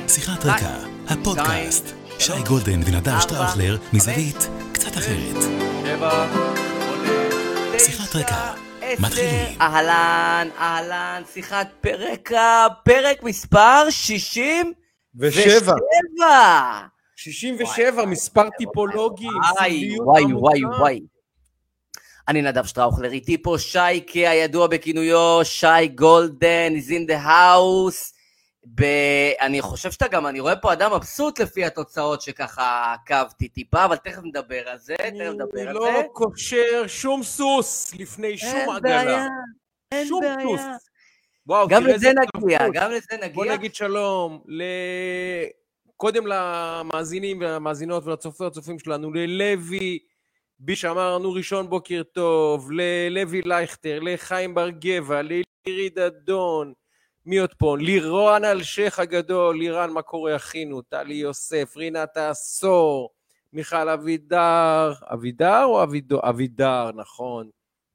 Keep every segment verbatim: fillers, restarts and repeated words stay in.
שיחת רקע, הפודקאסט. שי גולדן ונדב שטראוכלר מזווית קצת אחרת. שיחת רקע, מתחילים. אהלן, אהלן, שיחת רקע, פרק מספר שישים ושבע. שישים ושבע, מספר טיפולוגי. וואי, וואי, וואי, וואי. אני נדב שטראוכלר, איתי פה שייקה, הידוע בכינויו, שי גולדן, is in the house. אני חושב שאתה גם, אני רואה פה אדם מבסוט לפי התוצאות שככה עקבתי טיפה, אבל תכף נדבר על זה, תכף נדבר על זה. אני לא קושר שום סוס לפני שום עגלה. אין שום בעיה. סוס. וואו, גם תראה לזה איזה נגיע, תרבות. גם לזה נגיע. בוא נגיד שלום, ל... קודם למאזינים והמאזינות ולצופים הצופים שלנו, ללוי, בי שאמרנו ראשון בוקר טוב, ללוי לייכטר, לחיים בר גבע, לירי דדון, מי עוד פה? לירון אלשך הגדול, לירן מה קורה אחינו, טלי יוסף, רינת העשור, מיכל אבידר, אבידר או אבידו? אבידר, נכון.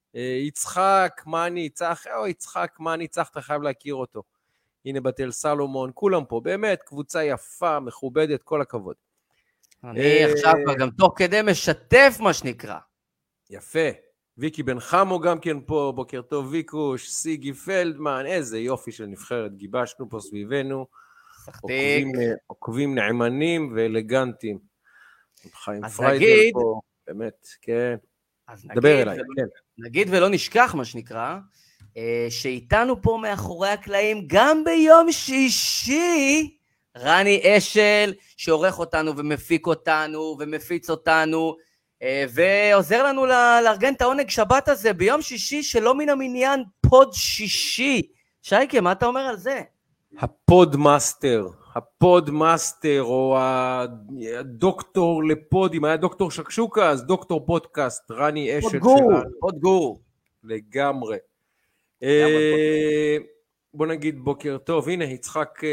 יצחק, מה אני יצח? או יצחק, מה אני יצח? אתה חייב להכיר אותו. הנה בתל סלומון, כולם פה, באמת קבוצה יפה, מכובדת, כל הכבוד. אני עכשיו גם תוך כדי משתף מה שנקרא. יפה. ויקי בן חמו גם כן פה, בוקר טוב ויקוש, סיגי פלדמן, איזה יופי של נבחרת, גיבשנו פה סביבנו, עוקבים, עוקבים נעמנים ואלגנטים. חיים פריידר נגיד, פה, באמת, כן. אז דבר אליי, ולא, כן. נגיד ולא נשכח מה שנקרא, שאיתנו פה מאחורי הקלעים, גם ביום שישי, רני אשל, שעורך אותנו ומפיק אותנו ומפיץ אותנו, ועוזר לנו לארגן את העונג שבת הזה, ביום שישי שלא מן המניין, פוד שישי. שייקה, מה אתה אומר על זה? הפוד מאסטר, הפוד מאסטר, או הדוקטור לפודים, היה דוקטור שקשוקה, אז דוקטור פודקאסט, רני אשל שלנו. פוד גור. לגמרי. בוא נגיד בוקר טוב, הנה יצחק,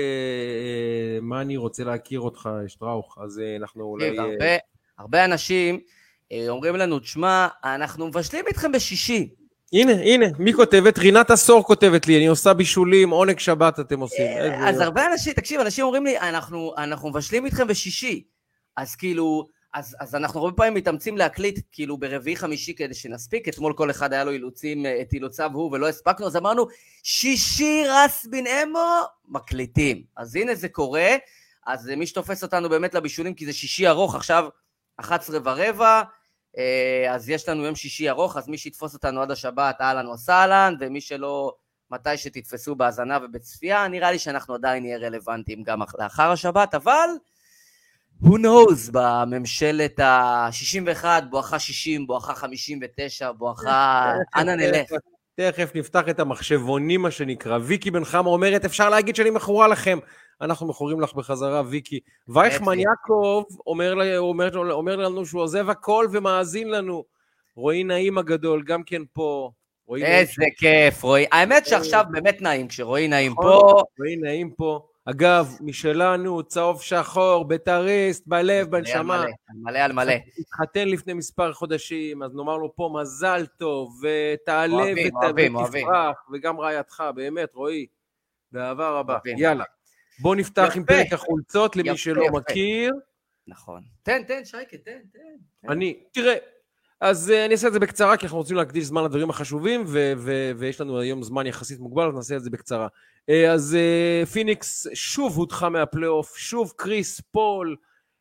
מה אני רוצה להכיר אותך, שטראוך, אז אנחנו אולי... הרבה אנשים אומרים לנו, תשמע, אנחנו מבשלים איתכם בשישי. הנה, הנה, מי כותבת? רינת עשור כותבת לי, אני עושה בישולים, עונג שבת אתם עושים. אז הרבה אנשים, תקשיב, אנשים אומרים לי, אנחנו, אנחנו מבשלים איתכם בשישי. אז כאילו, אז, אז אנחנו הרבה פעמים מתאמצים להקליט, כאילו ברביעי חמישי כדי שנספיק, אתמול כל אחד היה לו אילוצים, את אילוציו הוא ולא הספקנו, אז אמרנו, שישי רס בן אמו, מקליטים. אז הנה זה קורה, אז מי שתופס אותנו באמת לבישולים, כי זה שישי ארוך, עכשיו אחת עשרה ורבע, אז יש לנו יום שישי ארוך, אז מי שיתפוס אותנו עד השבת, אהלן וסהלן, ומי שלא, מתי שתתפסו בהזנה ובצפייה, נראה לי שאנחנו עדיין נהיה רלוונטיים גם לאחר השבת, אבל who knows, בממשלת ה-שישים ואחת, בואכה שישים, בואכה חמישים ותשע, בואכה, אנה נלך. תכף נפתח את המחשבונים, מה שנקרא. ויקי בן חמה אומרת, אפשר להגיד שאני מכורה לכם. אנחנו מכורים לך בחזרה, ויקי. וייכמן יעקב אומר, אומר, אומר לנו שהוא עוזב הכל ומאזין לנו. רועי נעים הגדול, גם כן פה. איזה כיף, רועי. האמת שעכשיו באמת נעים, כשרועי נעים פה. רועי נעים פה. אגב, משלנו, צהוב שחור, בטריסט, בלב, בנשמה. מלא על מלא. התחתן לפני מספר חודשים, אז נאמר לו פה מזל טוב, ותעלה ותפרח, וגם רעייתך, באמת, רועי, באהבה רבה. יאללה. בוא נפתח עם פרק החולצות למי שלא מכיר. נכון. תן, תן, שייקה, תן, תן. אני, תראה, אז אני אעשה את זה בקצרה, כי אנחנו רוצים להקדיש זמן לדברים החשובים, ויש לנו היום זמן יחסית מוגבל, אז נעשה את זה בקצרה. אז פיניקס שוב הודחה מהפלייאוף, שוב קריס פול,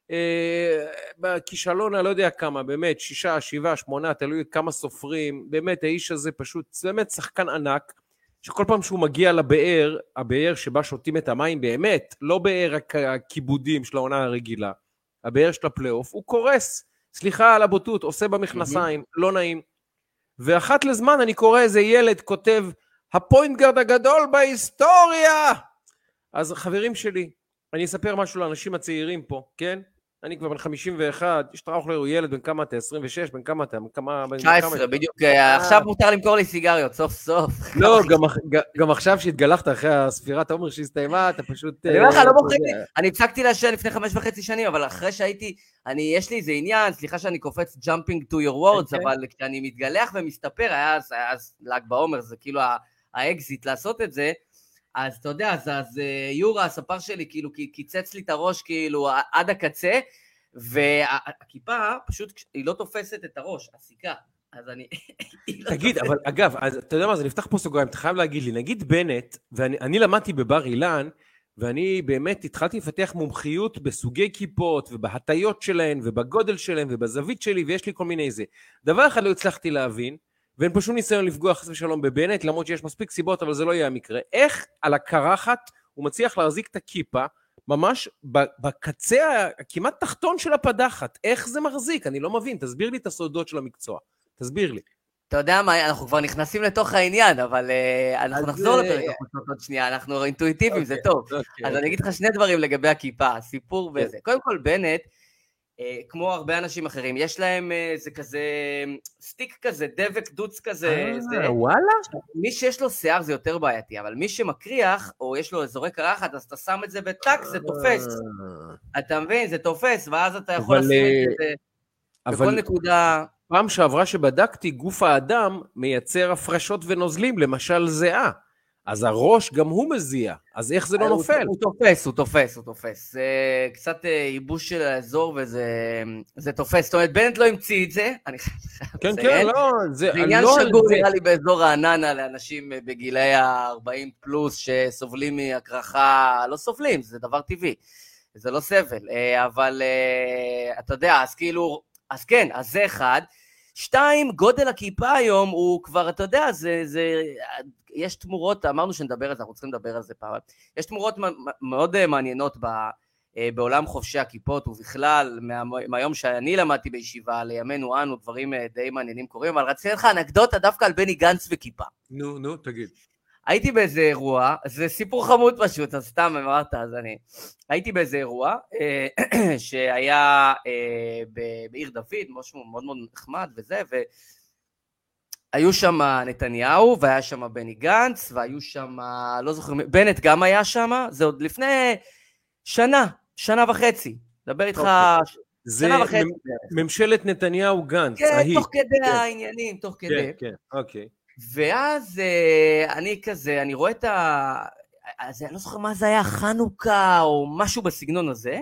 בכישלון, אני לא יודע כמה, באמת, שישה, שבעה, שמונה, תלוי כמה סופרים, באמת, האיש הזה פשוט, זה באמת שחקן ענק, שכל פעם שהוא מגיע לבאר, הבאר שבה שותים את המים באמת, לא באר הכיבודים של העונה הרגילה, הבאר של הפלייאוף, הוא קורס, סליחה על הבוטות, עושה במכנסיים, לא נעים, ואחת לזמן אני קורא איזה ילד כותב, הפוינט גארד הגדול בהיסטוריה, אז חברים שלי, אני אספר משהו לאנשים הצעירים פה, כן? אני כבר בן חמישים ואחת, שטראוכלר הוא ילד, בן כמה אתה? עשרים ושש, בן כמה אתה? תשע עשרה, בדיוק, עכשיו מותר למכור לי סיגריות, סוף סוף. לא, גם עכשיו שהתגלחת אחרי הספירת העומר שהסתיימה, אתה פשוט... אני אומר לך, לא מוכרים לי, אני הפסקתי לעשן לפני חמש וחצי שנים, אבל אחרי שהייתי, יש לי איזה עניין, סליחה שאני קופץ jumping to your words, אבל כשאני מתגלח ומסתפר, היה אז ל"ג בעומר, זה כאילו האקזיט לעשות את זה, אז אתה יודע, אז, אז יורה, הספר שלי, כאילו, קיצץ לי את הראש, כאילו, עד הקצה, והכיפה, פשוט, היא לא תופסת את הראש, הסיכה. אז אני... תגיד, אבל אגב, אז, אתה יודע מה, זה נפתח פה סוגריים, אתה חייב להגיד לי, נגיד בנט, ואני למדתי בבר אילן, ואני באמת התחלתי לפתח מומחיות בסוגי כיפות, ובהטיות שלהן, ובגודל שלהן, ובזווית שלי, ויש לי כל מיני זה. דבר אחד לא הצלחתי להבין, ואין פה שום ניסיון לפגוע חס ושלום בבנט, למרות שיש מספיק סיבות, אבל זה לא יהיה המקרה. איך על הקרחת הוא מצליח להחזיק את הכיפה, ממש בקצה הכמעט תחתון של הפדחת. איך זה מחזיק? אני לא מבין. תסביר לי את הסודות של המקצוע. תסביר לי. אתה יודע מה, אנחנו כבר נכנסים לתוך העניין, אבל uh, אנחנו נחזור לפרק החוצות עוד שנייה, אנחנו אינטואיטיביים, okay, זה טוב. Okay, אז okay. אני אגיד לך שני דברים לגבי הכיפה, הסיפור okay. וזה. קודם כל, בנט, uh, כמו הרבה אנשים אחרים, יש להם uh, זה כזה סטיק כזה, דבק דוץ כזה. אה, זה, וואלה? מי שיש לו שיער זה יותר בעייתי, אבל מי שמקריח, או יש לו אזורי קרחת, אז אתה שם את זה בטק, זה תופס. אתה מבין, זה תופס, ואז אתה יכול לשים את זה בכל נקודה... פעם שעברה שבדקתי, גוף האדם מייצר הפרשות ונוזלים, למשל זהה. אז הראש גם הוא מזיע. אז איך זה לא נופל? הוא תופס, הוא תופס, הוא תופס. זה קצת ייבוש של האזור, וזה תופס. זאת אומרת, בנט לא המציא את זה. כן, כן, לא. זה עניין שגור נראה לי באזור העננה, לאנשים בגילי ה-ארבעים פלוס, שסובלים מהקרחה, לא סובלים, זה דבר טבעי. זה לא סבל. אבל אתה יודע, אז כאילו... אז כן, אז זה אחד. שתיים, גודל הכיפה היום הוא כבר, אתה יודע, זה, זה, יש תמורות, אמרנו שנדבר על זה, אנחנו צריכים לדבר על זה פעם. יש תמורות מאוד מעניינות בעולם חובשי הכיפות, ובכלל, מה, מהיום שאני למדתי בישיבה, לימינו אנו, דברים די מעניינים קורים, אבל רציתי לך אנקדוטה דווקא על בני גנץ וכיפה. נו, נו, תגיד. הייתי באיזה אירוע, זה סיפור חמוד פשוט, אז סתם אמרת, אז אני... הייתי באיזה אירוע, שהיה בעיר דוד, משהו מאוד מאוד נחמד וזה, והיו שם נתניהו, והיה שם בני גנץ, והיו שם, לא זוכר, בנט גם היה שם, זה עוד לפני שנה, שנה וחצי, דבר איתך... שנה וחצי. ממשלת נתניהו גנץ. כן, תוך כדי העניינים, תוך כדי. כן, כן, אוקיי. ואז אני כזה, אני רואה את ה... אז אני לא זוכר מה זה היה, חנוכה או משהו בסגנון הזה,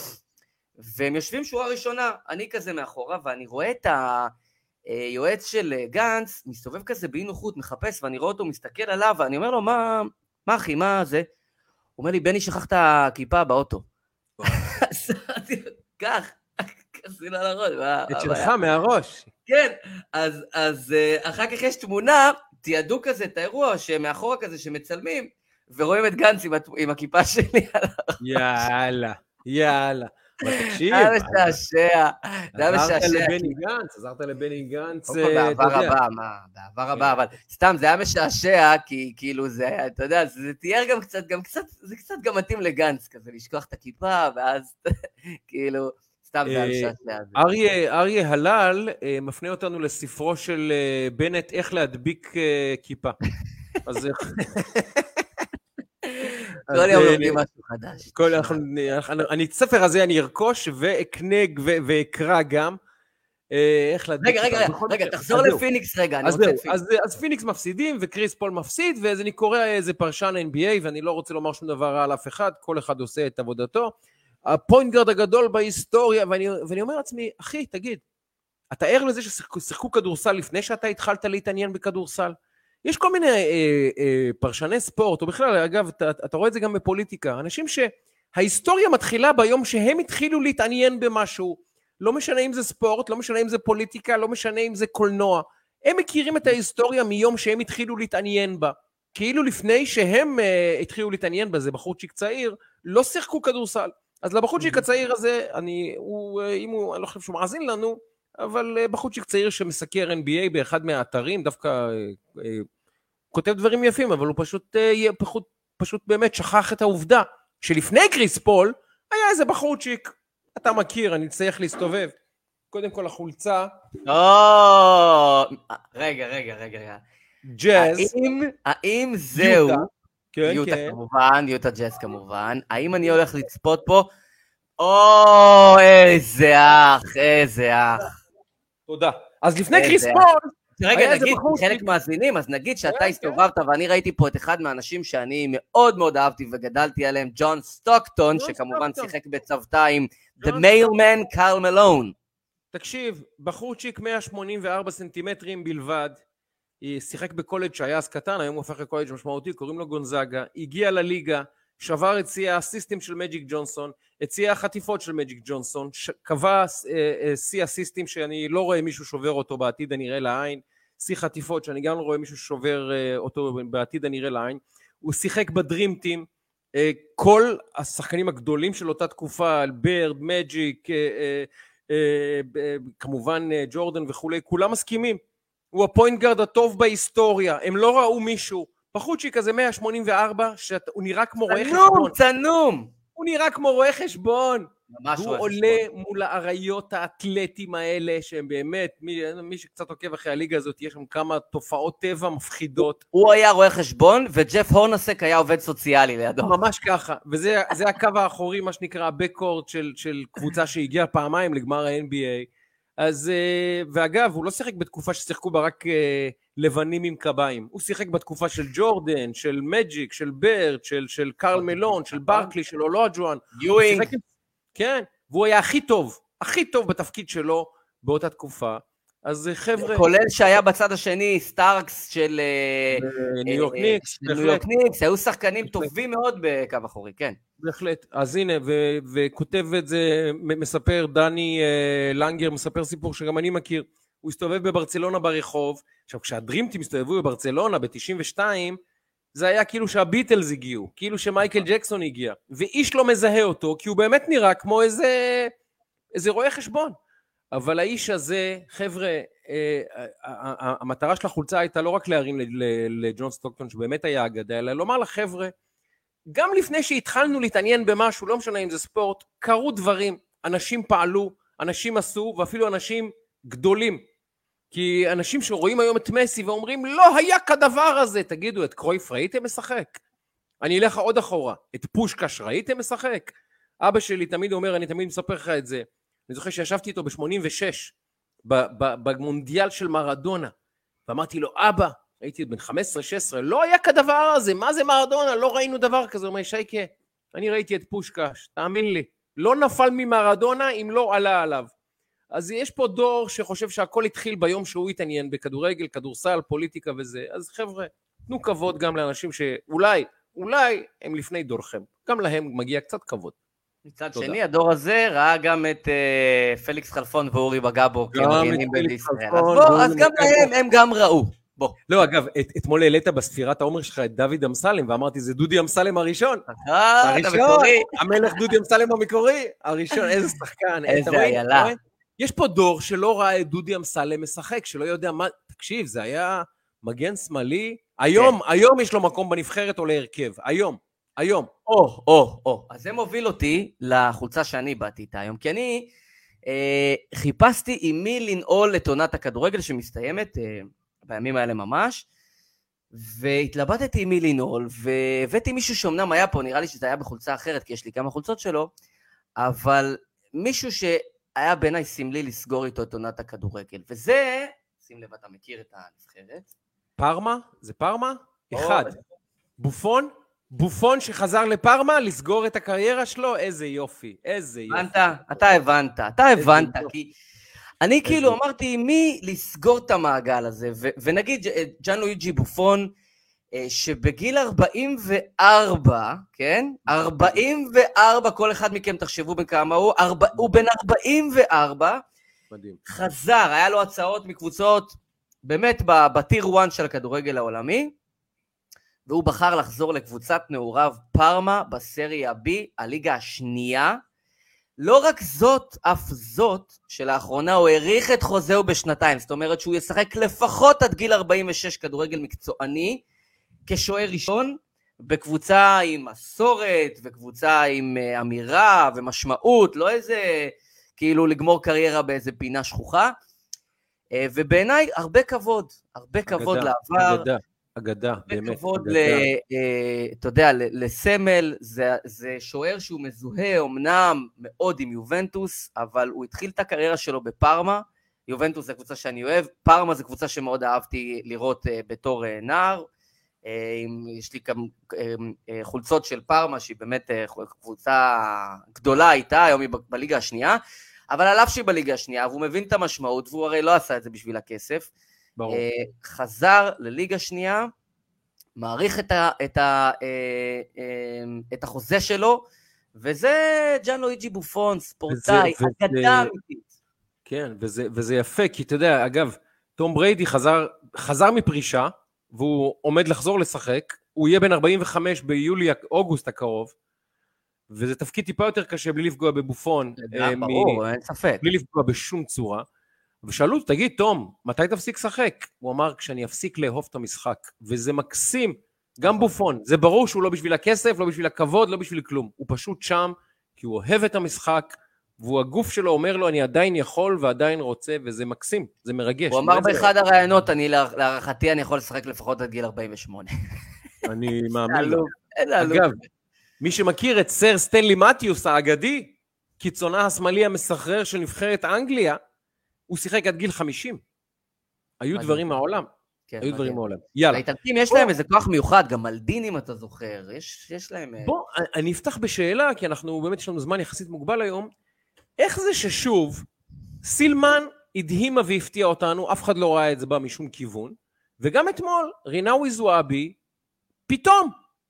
והם יושבים שורה ראשונה, אני כזה מאחורה, ואני רואה את היועץ של גנץ, מסתובב כזה באי נוחות, מחפש, ואני רואה אותו, מסתכל עליו, ואני אומר לו, מה, מה אחי, מה זה? הוא אומר לי, בני, שכח את הכיפה באוטו. אז אמרתי לו, כך, כזה לא לראש. את שלך מהראש. כן, אז, אז אחר כך יש תמונה, תיעדו כזה את האירוע, שמאחורה כזה שמצלמים, ורואים את גנץ עם, עם הכיפה שלי. יאללה, יאללה. תקשיב. זה היה משעשע, זה היה משעשע. עזרת לבני גנץ, עזרת לבני גנץ. בעבר הבא, מה, בעבר הבא, אבל סתם, זה היה משעשע, כי כאילו זה, אתה יודע, זה תיאר גם קצת, גם קצת, זה קצת גם מתאים לגנץ, כזה, לשכוח את הכיפה, ואז כאילו... אריה הלל מפנה אותנו לספרו של בנט איך להדביק כיפה. אז כל יום לומדים משהו חדש. אני את הספר הזה אני ארכוש ואקנה ואקרא גם איך להדביק. רגע, רגע, רגע, תחזור לפיניקס רגע. אז פיניקס מפסידים וקריס פול מפסיד, ואז אני קורא איזה פרשן אן בי איי ואני לא רוצה לומר שום דבר רע על אף אחד, כל אחד עושה את עבודתו. הפוינט גארד הגדול בהיסטוריה, ואני, ואני אומר לעצמי, אחי, תגיד, אתה ער לזה ששיחקו כדורסל לפני שאתה התחלת להתעניין בכדורסל? יש כל מיני אה, אה, פרשני ספורט, או בכלל, אגב, אתה, אתה רואה את זה גם בפוליטיקה, אנשים שההיסטוריה מתחילה ביום שהם התחילו להתעניין במשהו, לא משנה אם זה ספורט, לא משנה אם זה פוליטיקה, לא משנה אם זה קולנוע, הם מכירים את ההיסטוריה מיום שהם התחילו להתעניין בה, כאילו לפני שהם אה, התחילו להתעניין בה, זה בחורצ'יק צעיר, לא שיחקו כדורסל. אז לבחורצ'יק הצעיר הזה, אני, הוא, אם הוא, אני לא חושב שהוא מאזין לנו, אבל בחורצ'יק צעיר שמסקר אן בי איי באחד מהאתרים, דווקא אה, אה, כותב דברים יפים, אבל הוא פשוט, אה, פחות, פשוט באמת שכח את העובדה, שלפני קריס פול, היה איזה בחורצ'יק, אתה מכיר, אני צריך להסתובב, קודם כל החולצה. או, רגע, רגע, רגע. ג'אז. האם, האם זהו... כן, יוטה כן. כמובן, יוטה ג'אז כמובן. האם אני הולך לצפות פה? או, איזה אח, איזה אח. תודה. אז לפני קריס פול, רגע, נגיד, חלק מאזינים, אז נגיד שאתה הסתובבת, ואני ראיתי פה את אחד מהאנשים שאני מאוד מאוד אהבתי וגדלתי עליהם, ג'ון סטוקטון, שכמובן שיחק בצוותא עם The Mailman, קרל מלון. תקשיב, בחורצ'יק מאה שמונים וארבע סנטימטרים בלבד, שיחק בקולג' שהיה אז קטן, היום הוא הופך לקולג' משמעותי, קוראים לו גונזאגה, הגיע לליגה, שבר את שיא הסיסטים של מג'יק ג'ונסון, את שיא החטיפות של מג'יק ג'ונסון, קבע שיא הסיסטים שאני לא רואה מישהו שובר אותו בעתיד הנראה לעין, שיא חטיפות שאני גם לא רואה מישהו שובר אותו בעתיד הנראה לעין, הוא שיחק בדרים טים, כל השחקנים הגדולים של אותה תקופה, ברד, מג'יק, כמובן ג'ורדן וכולי, כולם מסכימים, הוא הפוינט גארד הטוב בהיסטוריה, הם לא ראו מישהו, בחורצ'יק הזה מאה שמונים וארבע, שהוא נראה כמו רואה חשבון. צנום, צנום. הוא נראה כמו רואה חשבון. ממש הוא עולה מול האריות האתלטים האלה, שהם באמת, מי, מי שקצת עוקב אחרי הליגה הזאת, יש שם כמה תופעות טבע מפחידות. הוא היה רואה חשבון, וג'ף הורנסק היה עובד סוציאלי לידו. ממש ככה, וזה זה הקו האחורי, מה שנקרא, הבקורד של, של קבוצה שהגיעה פעמיים לגמר ה-אן בי איי. אז, ואגב, הוא לא שיחק בתקופה ששיחקו בה רק לבנים עם קביים. הוא שיחק בתקופה של ג'ורדן, של מג'יק, של ברד, של, של קרל מלון, של ברקלי, של אולוג'ואן. יואינג. כן, והוא היה הכי טוב, הכי טוב בתפקיד שלו באותה תקופה. אז חבר'ה... כולל שהיה בצד השני, סטארקס של ניו יורק ניקס. ניו יורק ניקס, היו שחקנים טובים מאוד בקו אחורי, כן. בהחלט. אז הנה, וכותב את זה, מספר דני לנגר, מספר סיפור שגם אני מכיר, הוא הסתובב בברצלונה ברחוב, עכשיו כשהדרימטים הסתובבו בברצלונה ב-תשעים ושתיים, זה היה כאילו שהביטלס הגיעו, כאילו שמייקל ג'קסון הגיע, ואיש לא מזהה אותו, כי הוא באמת נראה כמו איזה, איזה רואה חשבון. אבל האיש הזה, חבר'ה, המטרה של החולצה הייתה לא רק להרים לג'ון סטוקטון, שבאמת היה אגדה, אלא לומר לחבר'ה, גם לפני שהתחלנו להתעניין במשהו, לא משנה אם זה ספורט, קרו דברים, אנשים פעלו, אנשים עשו, ואפילו אנשים גדולים. כי אנשים שרואים היום את מסי ואומרים, לא היה כדבר הזה, תגידו, את קרויף ראיתם משחק? אני אלך עוד אחורה, את פושקש ראיתם משחק? אבא שלי תמיד אומר, אני תמיד מספר לך את זה, אני זוכר שישבתי איתו ב-שמונים ושש, במונדיאל של מרדונה, ואמרתי לו, אבא, הייתי בן חמש עשרה שש עשרה, לא היה כדבר הזה, מה זה מרדונה? לא ראינו דבר כזה. הוא אומר, שייקה, אני ראיתי את פושקש, תאמין לי, לא נפל ממרדונה אם לא עלה עליו. אז יש פה דור שחושב שהכל התחיל ביום שהוא התעניין בכדורגל, כדורסל, פוליטיקה וזה. אז חבר'ה, תנו כבוד גם לאנשים שאולי, אולי הם לפני דורכם. גם להם מגיע קצת כבוד. מצד שני, הדור הזה ראה גם את פליקס חלפון ואורי בגבו כמגנים בישראל. אז גם להם, הם גם ראו. בוא. לא, אגב, אתמול העלית בספירת העומר שלך את דוד אמסלם, ואמרתי, זה דודי אמסלם הראשון. הראשון, המלך דודי אמסלם המקורי, הראשון, איזה שחקן. איזה איילה. יש פה דור שלא ראה את דודי אמסלם משחק, שלא יודע מה, תקשיב, זה היה מגן שמאלי, היום, היום יש לו מקום בנבחרת או להרכב, היום, היום. או, או, או. אז זה מוביל אותי לחולצה שאני באתי איתה היום, כי אני אה, חיפשתי עם מי לנעול את עונת הכדורגל שמסתיימת אה, בימים האלה ממש, והתלבטתי עם מי לנעול, והבאתי מישהו שאומנם היה פה, נראה לי שזה היה בחולצה אחרת, כי יש לי כמה חולצות שלו, אבל מישהו שהיה בעיניי סמלי לסגור איתו את עונת הכדורגל, וזה, שים לב, אתה מכיר את הנבחרת? פרמה? זה פרמה? אחד. בופון? בופון שחזר לפרמה, לסגור את הקריירה שלו, איזה יופי, איזה יופי. הבנת, אתה הבנת, אתה הבנת, כי אני כאילו אמרתי, מי לסגור את המעגל הזה, ונגיד ג'אן לואיג'י בופון, שבגיל ארבעים וארבע, כן? ארבעים וארבע, כל אחד מכם תחשבו בכמה הוא, הוא בן ארבעים וארבע, חזר, היה לו הצעות מקבוצות, באמת בטיר וואן של הכדורגל העולמי, והוא בחר לחזור לקבוצת נעוריו פרמה בסריה B, הליגה השנייה. לא רק זאת, אף זאת, שלאחרונה הוא העריך את חוזהו בשנתיים, זאת אומרת שהוא ישחק לפחות עד גיל ארבעים ושש כדורגל מקצועני, כשוער ראשון, בקבוצה עם מסורת, וקבוצה עם אמירה ומשמעות, לא איזה, כאילו לגמור קריירה באיזה פינה שכוחה, ובעיניי הרבה כבוד, הרבה כבוד אגדה, לעבר, אגדה. אגדה, באמת. כבוד, ל, אתה יודע, לסמל, זה, זה שוער שהוא מזוהה, אמנם מאוד עם יובנטוס, אבל הוא התחיל את הקריירה שלו בפרמה, יובנטוס זה קבוצה שאני אוהב, פארמה זה קבוצה שמאוד אהבתי לראות בתור נער, יש לי גם חולצות של פארמה, שהיא באמת קבוצה גדולה איתה, היום היא בליגה השנייה, אבל על אף שהיא בליגה השנייה, והוא מבין את המשמעות, והוא הרי לא עשה את זה בשביל הכסף, ברור. חזר לליגה שנייה, מעריך את, ה, את, ה, את החוזה שלו, וזה ג'אן לואיג'י בופון, ספורטאי, אגדה אמיתית. כן, וזה, וזה יפה, כי אתה יודע, אגב, תום בריידי חזר, חזר מפרישה, והוא עומד לחזור לשחק, הוא יהיה בן ארבעים וחמש ביולי-אוגוסט הקרוב, וזה תפקיד טיפה יותר קשה, בלי לפגוע בבופון. ברור, אין ספק. בלי לפגוע בשום צורה. ושאלו, תגיד, תום, מתי תפסיק לשחק? הוא אמר, כשאני אפסיק לאהוב את המשחק. וזה מקסים, גם בופון. זה ברור שהוא לא בשביל הכסף, לא בשביל הכבוד, לא בשביל כלום. הוא פשוט שם, כי הוא אוהב את המשחק, והוא הגוף שלו אומר לו, אני עדיין יכול ועדיין רוצה, וזה מקסים, זה מרגש. הוא אמר באחד הרעיונות, אני להערכתי, אני יכול לשחק לפחות עד גיל ארבעים ושמונה. אני מאמין. אגב, מי שמכיר את סר סטנלי מתיוס האגדי, קיצונה השמאלי המסחרר של נבחרת אנגליה, הוא שיחק עד גיל חמישים. היו דברים מהעולם. היו דברים מהעולם. יאללה. לאיטלקים יש להם איזה כוח מיוחד, גם מלדין אם אתה זוכר, יש להם... בוא, אני אפתח בשאלה, כי אנחנו באמת יש לנו זמן יחסית מוגבל היום, איך זה ששוב, סילמן הדהימה והפתיע אותנו, אף אחד לא ראה את זה בה משום כיוון, וגם אתמול, רינאוי זועבי, פתאום,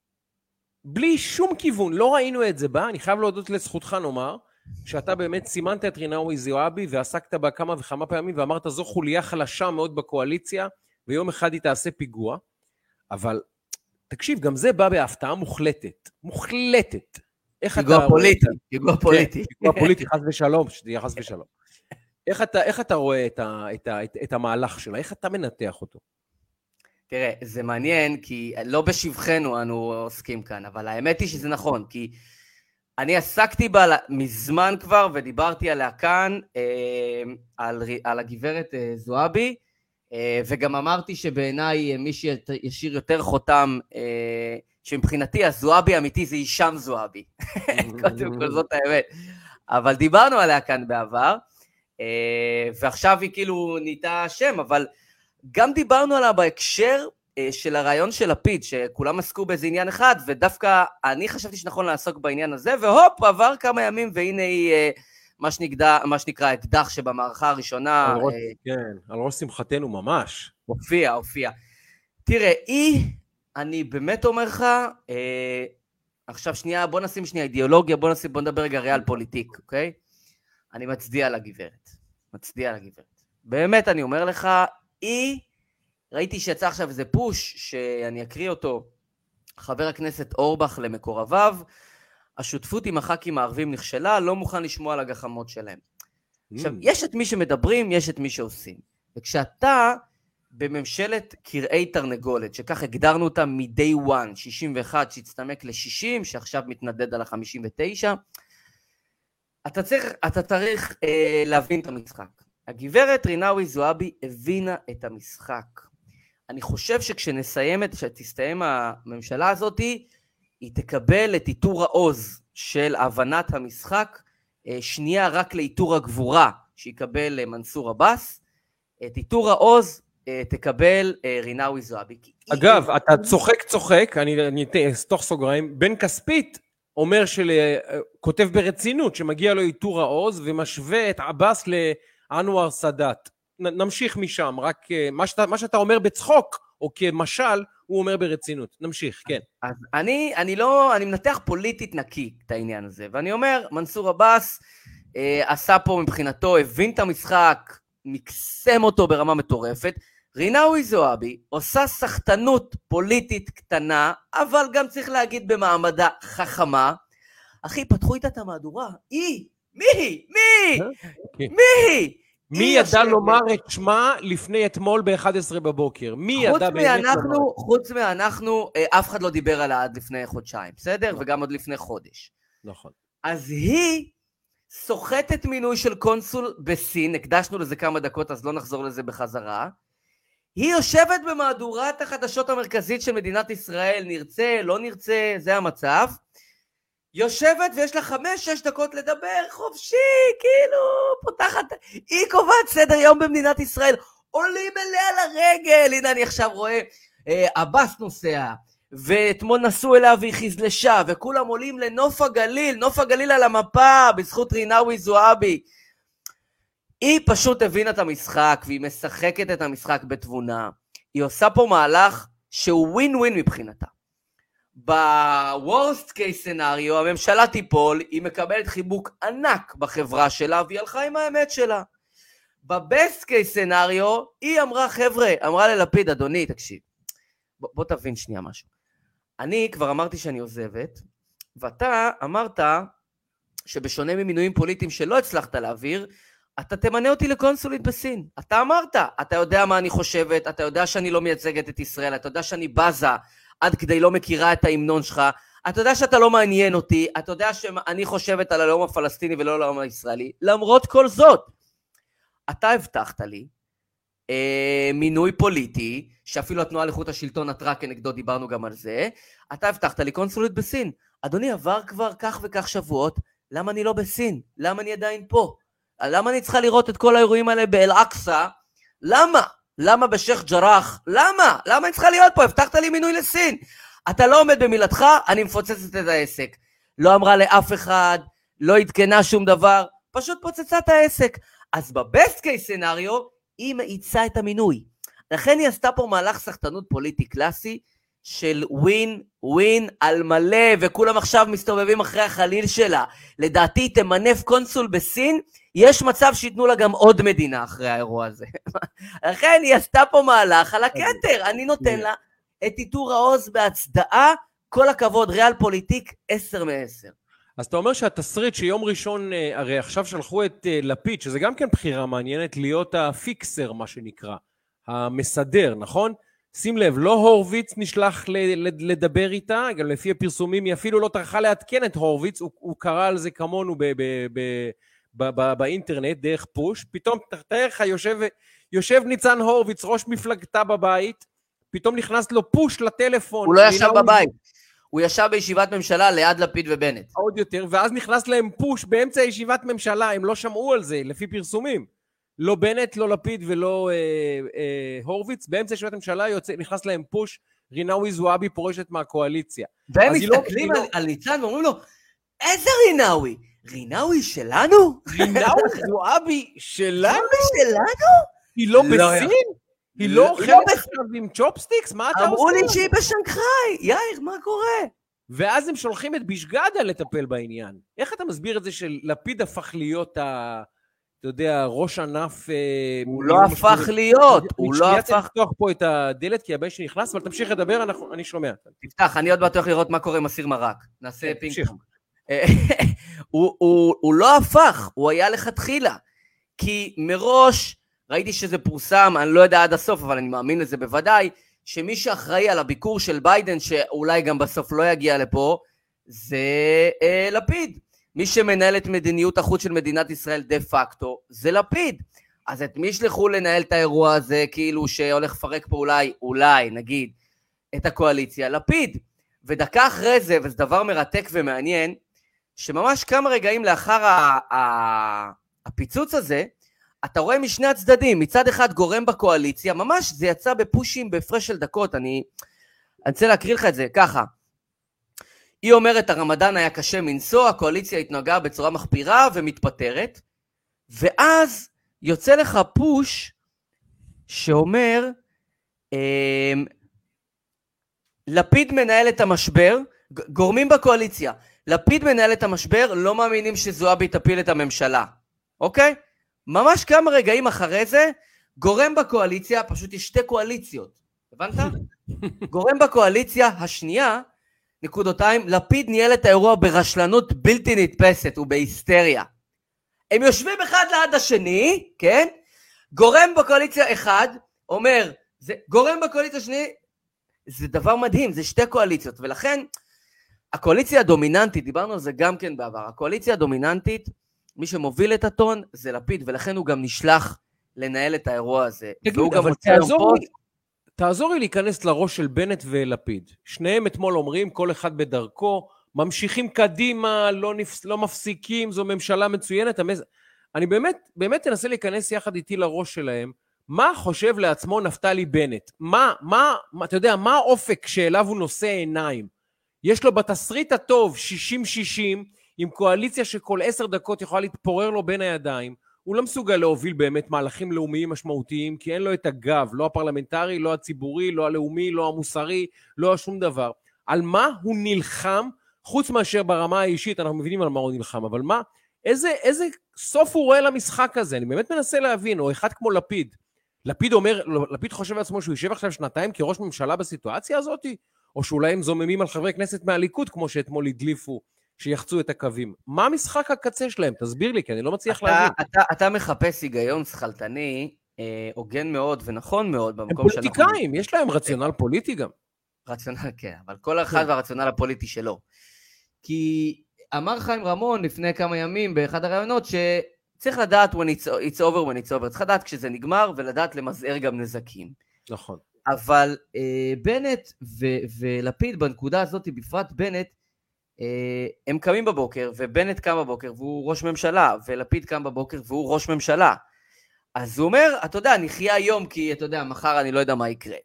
בלי שום כיוון, לא ראינו את זה בה, אני חייב להודות לזכותך נאמר, שאתה באמת סימנת את רינאוי זועבי, ועסקת בה כמה וכמה פעמים, ואמרת, זו חוליה חלשה מאוד בקואליציה, ויום אחד היא תעשה פיגוע, אבל תקשיב, גם זה בא בהפתעה מוחלטת, מוחלטת. פיגוע פוליטי, פיגוע פוליטי. פיגוע פוליטי, חס ושלום, שתהיה חס ושלום. איך אתה, איך אתה רואה את, ה, את, ה, את, את המהלך שלה? איך אתה מנתח אותו? תראה, זה מעניין, כי לא בשבחנו אנו עוסקים כאן, אבל האמת היא שזה נכון, כי אני עסקתי בה מזמן כבר, ודיברתי עליה כאן, אה, על, על הגברת אה, זועבי, אה, וגם אמרתי שבעיניי מי שישיר יותר חותם, אה, שמבחינתי הזועבי האמיתי זה הישם זועבי, קודם כל זאת האמת, אבל דיברנו עליה כאן בעבר, ועכשיו היא כאילו נהייתה שם, אבל גם דיברנו עליה בהקשר של הרעיון של לפיד, שכולם עסקו באיזה עניין אחד, ודווקא אני חשבתי שנכון לעסוק בעניין הזה, והופ, עבר כמה ימים, והנה היא מה שנקרא, מה שנקרא אקדח שבמערכה הראשונה... על ראש, כן, על ראש שמחתנו ממש. הופיע, הופיע. תראה, היא... אני באמת אומר לך, אה, עכשיו שנייה, בוא נשים שנייה אידיאולוגיה, בוא, נשים, בוא נדבר רגע ריאל פוליטיק, אוקיי? אני מצדיע לגברת, מצדיע לגברת. באמת אני אומר לך, היא, ראיתי שיצא עכשיו איזה פוש, שאני אקריא אותו, חבר הכנסת אורבך למקורביו, השותפות עם הח"כים הערבים נכשלה, לא מוכן לשמוע על הגחמות שלהם. Mm. עכשיו, יש את מי שמדברים, יש את מי שעושים. וכשאתה... בממשלת קרעי תרנגולת, שכך הגדרנו אותה מ-day one, שישים ואחת שהצטמק ל-שישים, שעכשיו מתנדד על ה-חמישים ותשע, אתה צריך, אתה צריך אה, להבין את המשחק. הגברת רינאוי זועבי הבינה את המשחק. אני חושב שכשנסיים את, כשתסתיים הממשלה הזאת, היא תקבל את איתור העוז של הבנת המשחק, אה, שנייה רק לאיתור הגבורה, שיקבל מנסור עבאס, את איתור העוז, תקבל רינאוי זועבי. אגב, אתה צוחק צוחק, אני אסתוך סוגריים, בן כספית אומר, כותב ברצינות, שמגיע לו איתור העוז, ומשווה את עבאס לאנואר סאדאת. נמשיך משם, רק מה שאתה אומר בצחוק, או כמשל, הוא אומר ברצינות. נמשיך, כן. אז אני, אני לא, אני מנתח פוליטית נקי את העניין הזה, ואני אומר, מנסור עבאס עשה פה מבחינתו, הבין את המשחק, מקסם אותו ברמה מטורפת, רינאוי זועבי עושה סחטנות פוליטית קטנה, אבל גם צריך להגיד במעמדה חכמה, אחי, פתחו איתה את המהדורה, היא, מי היא? מי? מי היא? מי ידע לומר את שמה לפני אתמול ב-אחת עשרה בבוקר? מי ידע באמת לומר? חוץ מאנחנו, אף אחד לא דיבר עליה עד לפני חודשיים, בסדר? וגם עוד לפני חודש. נכון. אז היא... סוחטת מינוי של קונסול בסין, הקדשנו לזה כמה דקות, אז לא נחזור לזה בחזרה. היא יושבת במהדורת החדשות המרכזית של מדינת ישראל, נרצה, לא נרצה, זה המצב. יושבת ויש לה חמש, שש דקות לדבר, חופשי, כאילו, פותחת, היא קובעת סדר יום במדינת ישראל, עולים אליה לרגל, הנה אני עכשיו רואה, אה, אבס נוסע, ואתמול נסעו אליה והיא חזלשה, וכולם עולים לנוף הגליל, נוף הגליל על המפה, בזכות רינאוי זועבי. היא פשוט הבינה את המשחק, והיא משחקת את המשחק בתבונה. היא עושה פה מהלך שהוא ווין ווין מבחינתה. ב-worst case scenario, הממשלה תיפול, היא מקבלת חיבוק ענק בחברה שלה, והיא הלכה עם האמת שלה. ב-best case scenario, היא אמרה, חבר'ה, אמרה ללפיד, אדוני, תקשיב, בוא, בוא תבין שנייה משהו. אני כבר אמרתי שאני עוזבת, ואתה אמרת שבשונה ממינויים פוליטיים שלא הצלחת להעביר, אתה תמנה אותי לקונסולית בסין. אתה אמרת, אתה יודע מה אני חושבת, אתה יודע שאני לא מייצגת את ישראל, אתה יודע שאני בזה עד כדי לא מכירה את ההמנון שלך, אתה יודע שאתה לא מעניין אותי, אתה יודע שאני חושבת על הלאום הפלסטיני ולא הלאום הישראלי, למרות כל זאת, אתה הבטחת לי, אה, מינוי פוליטי, שאפילו התנועה לאיכות השלטון עתרה כנגדו, דיברנו גם על זה, אתה הבטחת לי קונסולית בסין. אדוני, עבר כבר כך וכך שבועות, למה אני לא בסין? למה אני עדיין פה? למה אני צריכה לראות את כל האירועים האלה באל-אקסה? למה? למה בשייח ג'רח? למה? למה אני צריכה להיות פה? הבטחת לי מינוי לסין. אתה לא עומד במילתך, אני מפוצצת את העסק. לא אמרה לאף אחד, לא התקנה שום דבר, פשוט פוצצה את העסק. אז בבסט קייס סנריו, היא מאיצה את המינוי. לכן היא עשתה פה מהלך סחטנות פוליטי קלאסי, של ווין, ווין על מלא, וכולם עכשיו מסתובבים אחרי החליל שלה. לדעתי תמנף קונסול בסין, יש מצב שיתנו לה גם עוד מדינה אחרי האירוע הזה. לכן היא עשתה פה מהלך על הכתר, אני נותן לה את איתור העוז בהצדעה, כל הכבוד, ריאל פוליטיק, עשר מעשר. אז אתה אומר שהתסריט שיום ראשון, הרי עכשיו שלחו את לפיד, שזה גם כן בחירה מעניינת, להיות הפיקסר, מה שנקרא, המסדר, נכון? שים לב, לא הורוויץ נשלח לדבר איתה, גם לפי הפרסומים היא אפילו לא טרחה לעדכן את הורוויץ, הוא, הוא קרא על זה כמונו ב, ב, ב, ב, ב, באינטרנט, דרך פוש, פתאום תאר לך, יושב, יושב ניצן הורוויץ, ראש מפלגתה בבית, פתאום נכנס לו פוש לטלפון. הוא לא ישב בבית, הוא ישב בישיבת ממשלה ליד לפיד ובנט. עוד יותר, ואז נכנס להם פוש באמצע ישיבת ממשלה, הם לא שמעו על זה, לפי פרסומים. לא בנט, לא לפיד ולא אה, אה, הורוויץ, באמצע ישיבת הממשלה יוצא, נכנס להם פוש, רינאוי זועבי פורשת מהקואליציה. והם מסתכלים לא, על, לא... על ניצן ואומרים לו, איזה רינאוי? רינאוי שלנו? רינאוי זועבי שלנו? שלנו? היא לא בסין? היא לא אוכלת עכשיו עם צ'ופסטיקס? מה אתה עושה? אמרו לי שהיא בשנגחאי, יאיר, מה קורה? ואז הם שולחים את בישגדה לטפל בעניין. איך אתה מסביר את זה שלפיד הפך להיות ה... אתה יודע, ראש ענף... הוא לא הפך להיות, הוא לא הפך... אני תפתוח פה את הדלת, כי הבן שנכנס, אבל תמשיך לדבר, אני שומע. תפתח, אני עוד בטוח לראות מה קורה עם הסיר מרק. נעשה פינג פונג. הוא לא הפך, הוא היה לכתחילה. כי מראש, ראיתי שזה פורסם, אני לא יודע עד הסוף, אבל אני מאמין לזה בוודאי, שמי שאחראי על הביקור של ביידן, שאולי גם בסוף לא יגיע לפה, זה לפיד. מי שמנהל את מדיניות החוץ של מדינת ישראל דה פקטו, זה לפיד. אז את מי שלחו לנהל את האירוע הזה, כאילו שהולך לפרק פה אולי, אולי, נגיד, את הקואליציה, לפיד. ודקה אחרי זה, וזה דבר מרתק ומעניין, שממש כמה רגעים לאחר ה- ה- הפיצוץ הזה, אתה רואה משני הצדדים, מצד אחד גורם בקואליציה, ממש זה יצא בפושים בהפרש של דקות, אני, אני רוצה להקריא לך את זה, ככה. היא אומרת, הרמדאן היה קשה מנסוע, הקואליציה התנהגה בצורה מחפירה ומתפטרת, ואז יוצא לך פוש שאומר, אה, לפיד מנהל את המשבר, גורמים בקואליציה, לפיד מנהל את המשבר, לא מאמינים שזועבי תפיל את הממשלה, אוקיי? ממש כמה רגעים אחרי זה, גורם בקואליציה, פשוט יש שתי קואליציות, הבנת? גורם בקואליציה השנייה, נקודותיים, לפיד ניהל את האירוע ברשלנות בלתי נתפסת ובהיסטריה. הם יושבים אחד ליד השני, כן? גורם בקואליציה אחד, אומר, זה, גורם בקואליציה שני, זה דבר מדהים, זה שתי קואליציות, ולכן, הקואליציה הדומיננטית, דיברנו על זה גם כן בעבר, הקואליציה הדומיננטית, מי שמוביל את הטון, זה לפיד, ולכן הוא גם נשלח לנהל את האירוע הזה. תגיד, אבל תעזור לי, תעזור לי להיכנס לראש של בנט ולפיד. שניהם אתמול אומרים, כל אחד בדרכו, ממשיכים קדימה, לא, נפס, לא מפסיקים, זו ממשלה מצוינת. אני באמת, באמת אנסה להיכנס יחד איתי לראש שלהם, מה חושב לעצמו נפתלי בנט? מה, מה, מה, אתה יודע, מה האופק שאליו הוא נושא עיניים? יש לו בתסריט הטוב שישים שישים, עם קואליציה שכל עשר דקות יכולה להתפורר לו בין הידיים, הוא לא מסוגל להוביל באמת מהלכים לאומיים משמעותיים, כי אין לו את הגב, לא הפרלמנטרי, לא הציבורי, לא הלאומי, לא המוסרי, לא שום דבר. על מה הוא נלחם, חוץ מאשר ברמה האישית, אנחנו מבינים על מה הוא נלחם, אבל מה, איזה, איזה סוף הוא רואה למשחק הזה? אני באמת מנסה להבין, או אחד כמו לפיד. לפיד אומר, לפיד חושב לעצמו שהוא יישב עכשיו שנתיים כראש ממשלה בסיטואציה הזאת, או שאולי הם זוממים על חברי כנסת מהליכוד, כמו שאתמול הדליפו, שיחצו את הקווים. מה המשחק הקצה שלהם? תסביר לי, כי אני לא מצליח אתה, להבין. אתה, אתה מחפש היגיון שכלתני, אה, הוגן מאוד ונכון מאוד, הם במקום פוליטיקאים, שאנחנו... יש להם רציונל פוליטי גם. רציונל, כן, אבל כל אחד והרציונל הפוליטי שלו. כי אמר חיים רמון לפני כמה ימים באחד הרעיונות, שצריך לדעת when it's, it's over when it's over, צריך לדעת כשזה נגמר, ולדעת למזער גם נזקים. נכון. אבל אה, בנט ו- ולפיד, בנקודה הזאת, בפרט בנט, אה, הם קמים בבוקר, ובנט קם בבוקר, והוא ראש ממשלה, ולפיד קם בבוקר, והוא ראש ממשלה. אז הוא אומר, אתה יודע, נחיה היום, כי אתה יודע, מחר אני לא יודע מה יקרה.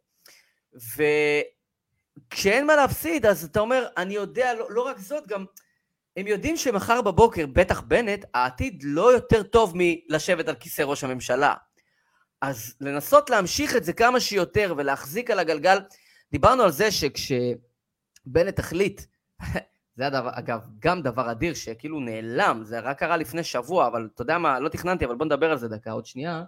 וכשאין מה להפסיד, אז אתה אומר, אני יודע, לא, לא רק זאת, גם הם יודעים שמחר בבוקר, בטח בנט, העתיד לא יותר טוב מלשבת על כיסא ראש הממשלה. אז לנסות להמשיך את זה כמה שיותר, ולהחזיק על הגלגל, דיברנו על זה שכשבנט החליט, זה הדבר, אגב, גם דבר אדיר שכאילו נעלם, זה רק קרה לפני שבוע, אבל אתה יודע מה, לא תכננתי, אבל בוא נדבר על זה דקה, עוד שנייה,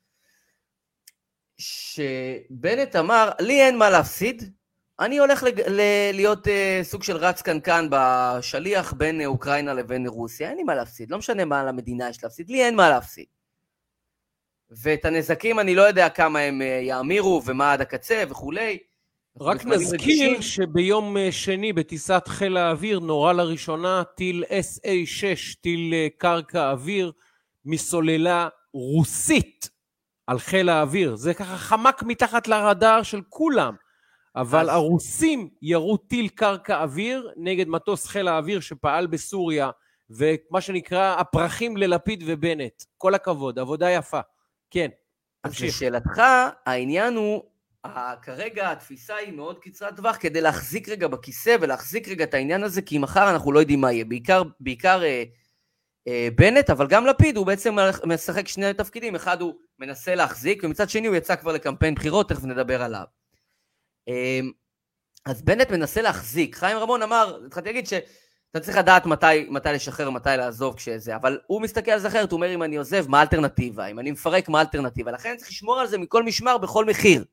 שבנט אמר, לי אין מה להפסיד, אני הולך לג... ל- להיות uh, סוג של רץ קנקן בשליח בין אוקראינה לבין רוסיה, אין לי מה להפסיד, לא משנה מה למדינה יש להפסיד, לי אין מה להפסיד. ואת הנזקים אני לא יודע כמה הם uh, יאמירו, ומה עד הקצה וכולי, רק נזכיר שביום שני בטיסת חיל האוויר נורה לראשונה טיל אס איי שש, טיל קרקע אוויר, מסוללה רוסית על חיל האוויר. זה ככה חמק מתחת לרדאר של כולם. אבל אז... הרוסים ירו טיל קרקע אוויר נגד מטוס חיל האוויר שפעל בסוריה, ומה שנקרא הפרחים ללפיד ובנט. כל הכבוד, עבודה יפה. כן, תמשיך. אז לשאלתך, העניין הוא, כרגע התפיסה היא מאוד קצרת טווח, כדי להחזיק רגע בכיסא ולהחזיק רגע את העניין הזה, כי מחר אנחנו לא יודעים מה יהיה, בעיקר, בעיקר אה, אה, בנט, אבל גם לפיד, הוא בעצם משחק שני תפקידים, אחד הוא מנסה להחזיק, ומצד שני הוא יצא כבר לקמפיין בחירות, תכף נדבר עליו. אה, אז בנט מנסה להחזיק, חיים רמון אמר, התחלתי להגיד שאתה צריך לדעת מתי, מתי לשחרר, מתי לעזוב כשזה, אבל הוא מסתכל על זה אחרת, הוא אומר אם אני עוזב, מה האלטרנטיבה, אם אני מפרק, מה האלטרנטיבה, לכן צריך לשמור על זה מכל משמר, בכל מחיר.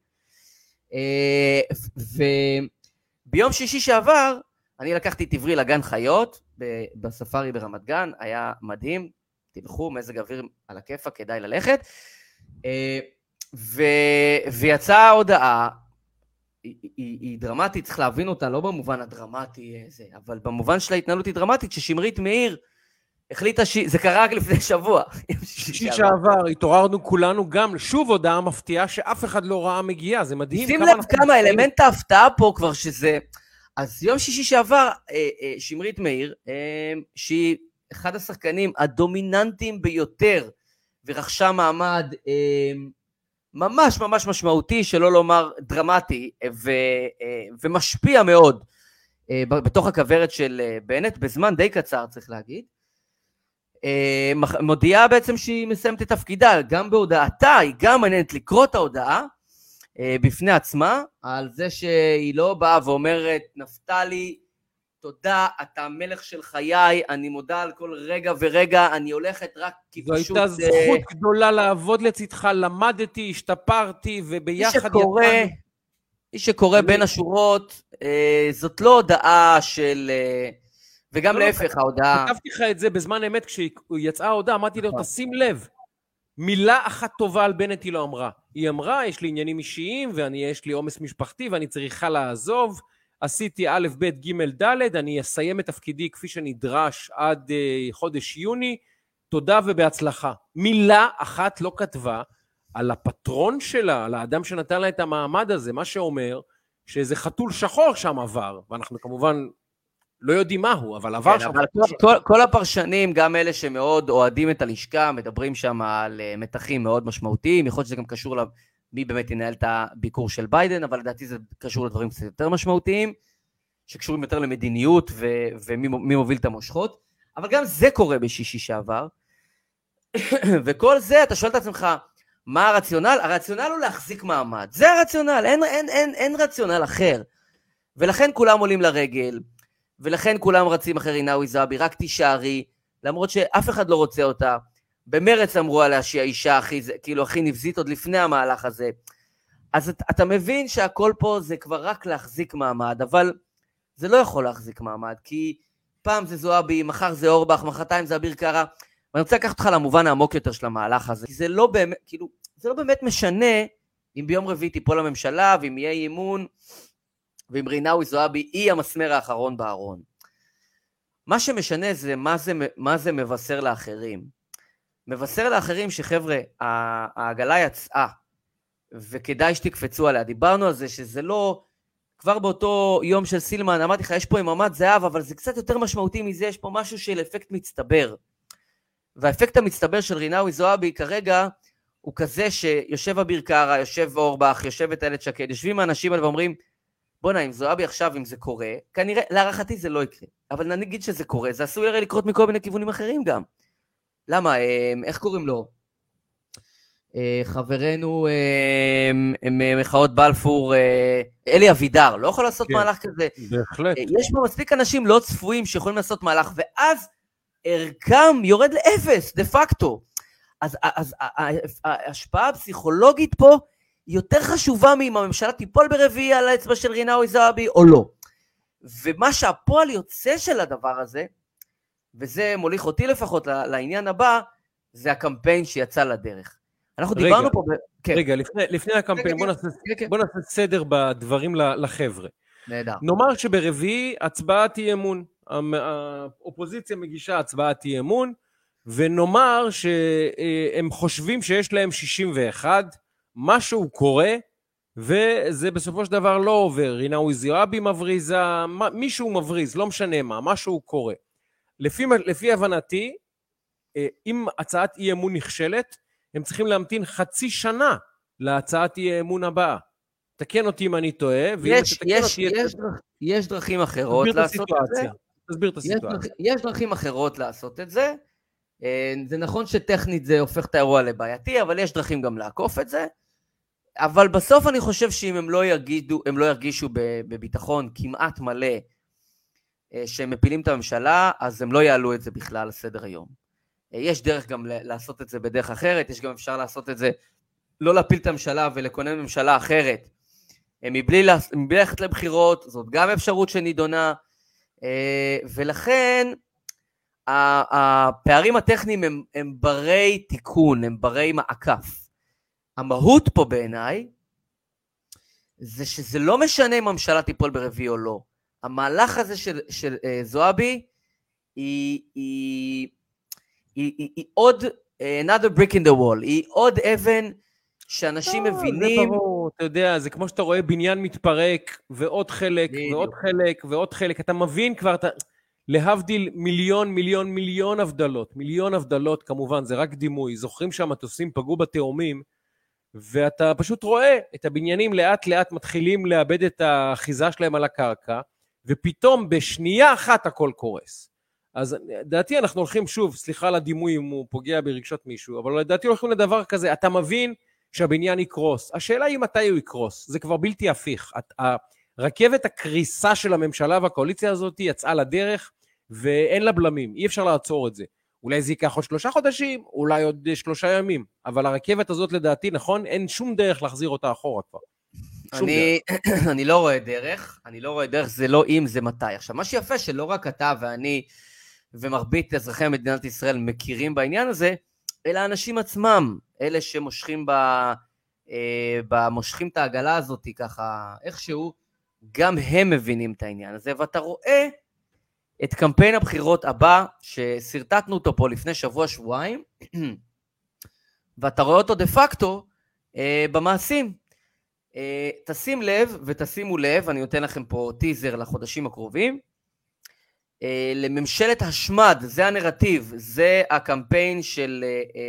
וביום שישי שעבר אני לקחתי את עברי לגן חיות בספארי ברמת גן, היה מדהים, תלכו, מזג אוויר על הכיפה, כדאי ללכת, ויצאה הודעה, היא דרמטית, צריך להבין אותה, לא במובן הדרמטי זה, אבל במובן של ההתנהלות היא דרמטית, ששמרית מאיר החליטה, ש... זה קרה רק לפני שבוע. שישי שעבר, התעוררנו כולנו גם, שוב הודעה מפתיעה שאף אחד לא ראה מגיעה, זה מדהים. שים לב כמה אלמנט ההפתעה פה כבר שזה, אז יום שישי שעבר, שמרית מאיר, שהיא אחד השחקנים הדומיננטיים ביותר, ורכשה מעמד ממש ממש משמעותי, שלא לומר דרמטי, ו... ומשפיע מאוד, בתוך הכברת של בנט, בזמן די קצר צריך להגיד, מודיעה בעצם שהיא מסיימת את תפקידה, גם בהודעתה, היא גם מעניינת לקרוא את ההודעה בפני עצמה, על זה שהיא לא באה ואומרת, נפתלי, תודה, אתה המלך של חיי, אני מודה על כל רגע ורגע, אני הולכת רק כי פשוט... זו הייתה זכות גדולה לעבוד לצדך, למדתי, השתפרתי, וביחד... שקורא, מי שקורא בין השורות, זאת לא הודעה של... וגם להפך, ההודעה... כתבתי לך את זה בזמן אמת, כשיצאה ההודעה, אמרתי לו, תשים לב, מילה אחת טובה על בנט היא לא אמרה. היא אמרה, יש לי עניינים אישיים, ויש לי עומס משפחתי, ואני צריכה לעזוב, עשיתי א', ב', ג', ד', אני אסיים את תפקידי כפי שנדרש עד uh, חודש יוני, תודה ובהצלחה. מילה אחת לא כתבה על הפטרון שלה, על האדם שנתן לה את המעמד הזה, מה שאומר, שזה חתול שחור שם עבר, ואנחנו כמובן... לא יודעים מהו, אבל עבר שם. כל הפרשנים, גם אלה שמאוד אוהדים את הלשכה, מדברים שם על מתחים מאוד משמעותיים, יכול להיות שזה גם קשור למי באמת ינהל את הביקור של ביידן, אבל לדעתי זה קשור לדברים קצת יותר משמעותיים, שקשורים יותר למדיניות ומי מוביל את המושכות, אבל גם זה קורה בשישי שעבר, וכל זה, אתה שואל את עצמך, מה הרציונל? הרציונל הוא להחזיק מעמד, זה הרציונל, אין, אין, אין, אין רציונל אחר, ולכן כולם עולים לרגל, ולכן כולם רצים אחרי רינאוי זועבי, רק תישארי, למרות שאף אחד לא רוצה אותה, במרץ אמרו עליה שהיא האישה הכי, כאילו הכי נבזית עוד לפני המהלך הזה, אז אתה, אתה מבין שהכל פה זה כבר רק להחזיק מעמד, אבל זה לא יכול להחזיק מעמד, כי פעם זה זועבי, מחר זה אורבך, מחרתיים זה אביר קארה, ואני רוצה לקחת אותך למובן העמוק יותר של המהלך הזה, כי זה לא באמת, כאילו, זה לא באמת משנה אם ביום רביעי תיפול הממשלה, ואם יהיה אימון, ואם רינאוי זועבי היא המסמר האחרון בארון. מה שמשנה זה מה זה, מה זה מבשר לאחרים. מבשר לאחרים שחבר'ה, העגלה יצאה, וכדאי שתקפצו עליה. דיברנו על זה שזה לא, כבר באותו יום של סילמן, אמרתי לך, יש פה איממת זהב, אבל זה קצת יותר משמעותי מזה, יש פה משהו של אפקט מצטבר. והאפקט המצטבר של רינאוי זועבי כרגע, הוא כזה שיושב אביר קארה, יושב אורבך, יושבת איילת שקד, יושבים האנשים האלה ואומרים, בוא נעים, זועבי עכשיו אם זה קורה, כנראה, להערכתי זה לא יקרה, אבל נגיד שזה קורה, זה עשוי הרי לקרות מכל מיני כיוונים אחרים גם. למה? איך קוראים לו? חברנו מחאות בלפור, אלי אבידר, לא יכול לעשות מהלך כזה. בהחלט. יש פה מספיק אנשים לא צפויים שיכולים לעשות מהלך, ואז ערכם יורד לאפס, דה פקטו. אז, אז ההשפעה הפסיכולוגית פה היא יותר חשובה מאם הממשלה תיפול ברביעי על האצבע של רינאוי זועבי או לא. ומה שהפועל יוצא של הדבר הזה, וזה מוליך אותי לפחות לעניין הבא, זה הקמפיין שיצא לדרך. אנחנו רגע, דיברנו פה... ב... כן. רגע, לפני, לפני הקמפיין, בוא נעשה, כן. בוא נעשה סדר בדברים לחבר'ה. נהדר. נאמר שברביעי הצבעת אי אמון, האופוזיציה מגישה הצבעת אי אמון, ונאמר שהם חושבים שיש להם שישים ואחת, משהו קורה, וזה בסופו של דבר לא עובר. רינאוי זועבי מבריזה, מישהו מבריז, לא משנה מה, משהו קורה. לפי, לפי הבנתי, אם הצעת אי אמון נכשלת, הם צריכים להמתין חצי שנה להצעת אי אמון הבאה. תקן אותי אם אני טועה. יש, יש, יש, יש, יש דרכים אחרות לעשות את זה. תסביר את הסיטואציה. יש, יש דרכים אחרות לעשות את זה. זה נכון שטכנית זה הופך את האירוע לבעייתי, אבל יש דרכים גם לעקוף את זה. אבל בסוף אני חושב שאם הם לא ירגישו, הם לא ירגישו בביטחון כמעט מלא שהם מפילים את הממשלה, אז הם לא יעלו את זה בכלל לסדר היום. יש דרך גם לעשות את זה בדרך אחרת, יש גם אפשר לעשות את זה, לא להפיל את הממשלה ולכונן ממשלה אחרת, מבלי ללכת לבחירות, זאת גם אפשרות שנידונה, ולכן הפערים הטכניים הם, הם ברי תיקון, הם ברי מעקף. המהות פה בעיניי, זה שזה לא משנה אם הממשלה תיפול ברביעי או לא. המהלך הזה של, של uh, זועבי, היא, היא, היא, היא, היא עוד, uh, another brick in the wall, היא עוד אבן שאנשים לא, מבינים. זה ברור, אתה יודע, זה כמו שאתה רואה בניין מתפרק, ועוד חלק, בדיוק. ועוד חלק, ועוד חלק, אתה מבין כבר, אתה... להבדיל מיליון, מיליון, מיליון הבדלות, מיליון הבדלות כמובן, זה רק דימוי, זוכרים שהמטוסים פגעו בתאומים, ואתה פשוט רואה את הבניינים לאט לאט מתחילים לאבד את האחיזה שלהם על הקרקע, ופתאום בשנייה אחת הכל קורס. אז לדעתי אנחנו הולכים שוב, סליחה על הדימוי אם הוא פוגע ברגשות מישהו, אבל לדעתי הולכים לדבר כזה, אתה מבין שהבניין יקרוס, השאלה היא מתי הוא יקרוס, זה כבר בלתי הפיך, הרכבת הקריסה של הממשלה והקואליציה הזאת יצאה לדרך, ואין לה בלמים, אי אפשר לעצור את זה. אולי זה ייקח עוד שלושה חודשים, אולי עוד שלושה ימים, אבל הרכבת הזאת לדעתי, נכון, אין שום דרך להחזיר אותה אחורה כבר. אני, אני לא רואה דרך, אני לא רואה דרך, זה לא אם, זה מתי. עכשיו, מה שיפה שלא רק אתה ואני, ומרבית אזרחי מדינת ישראל מכירים בעניין הזה, אלא האנשים עצמם, אלה שמושכים ב, אה, במושכים את העגלה הזאת ככה, איכשהו, גם הם מבינים את העניין הזה, ואתה רואה את קמפיין הבחירות הבא, שסרטטנו אותו פה לפני שבוע-שבועיים, ואתה רואה אותו דה פקטו אה, במעשים. אה, תשים לב ותשימו לב, אני נותן לכם פה טיזר לחודשים הקרובים, לממשלת השמד, זה הנרטיב, זה הקמפיין של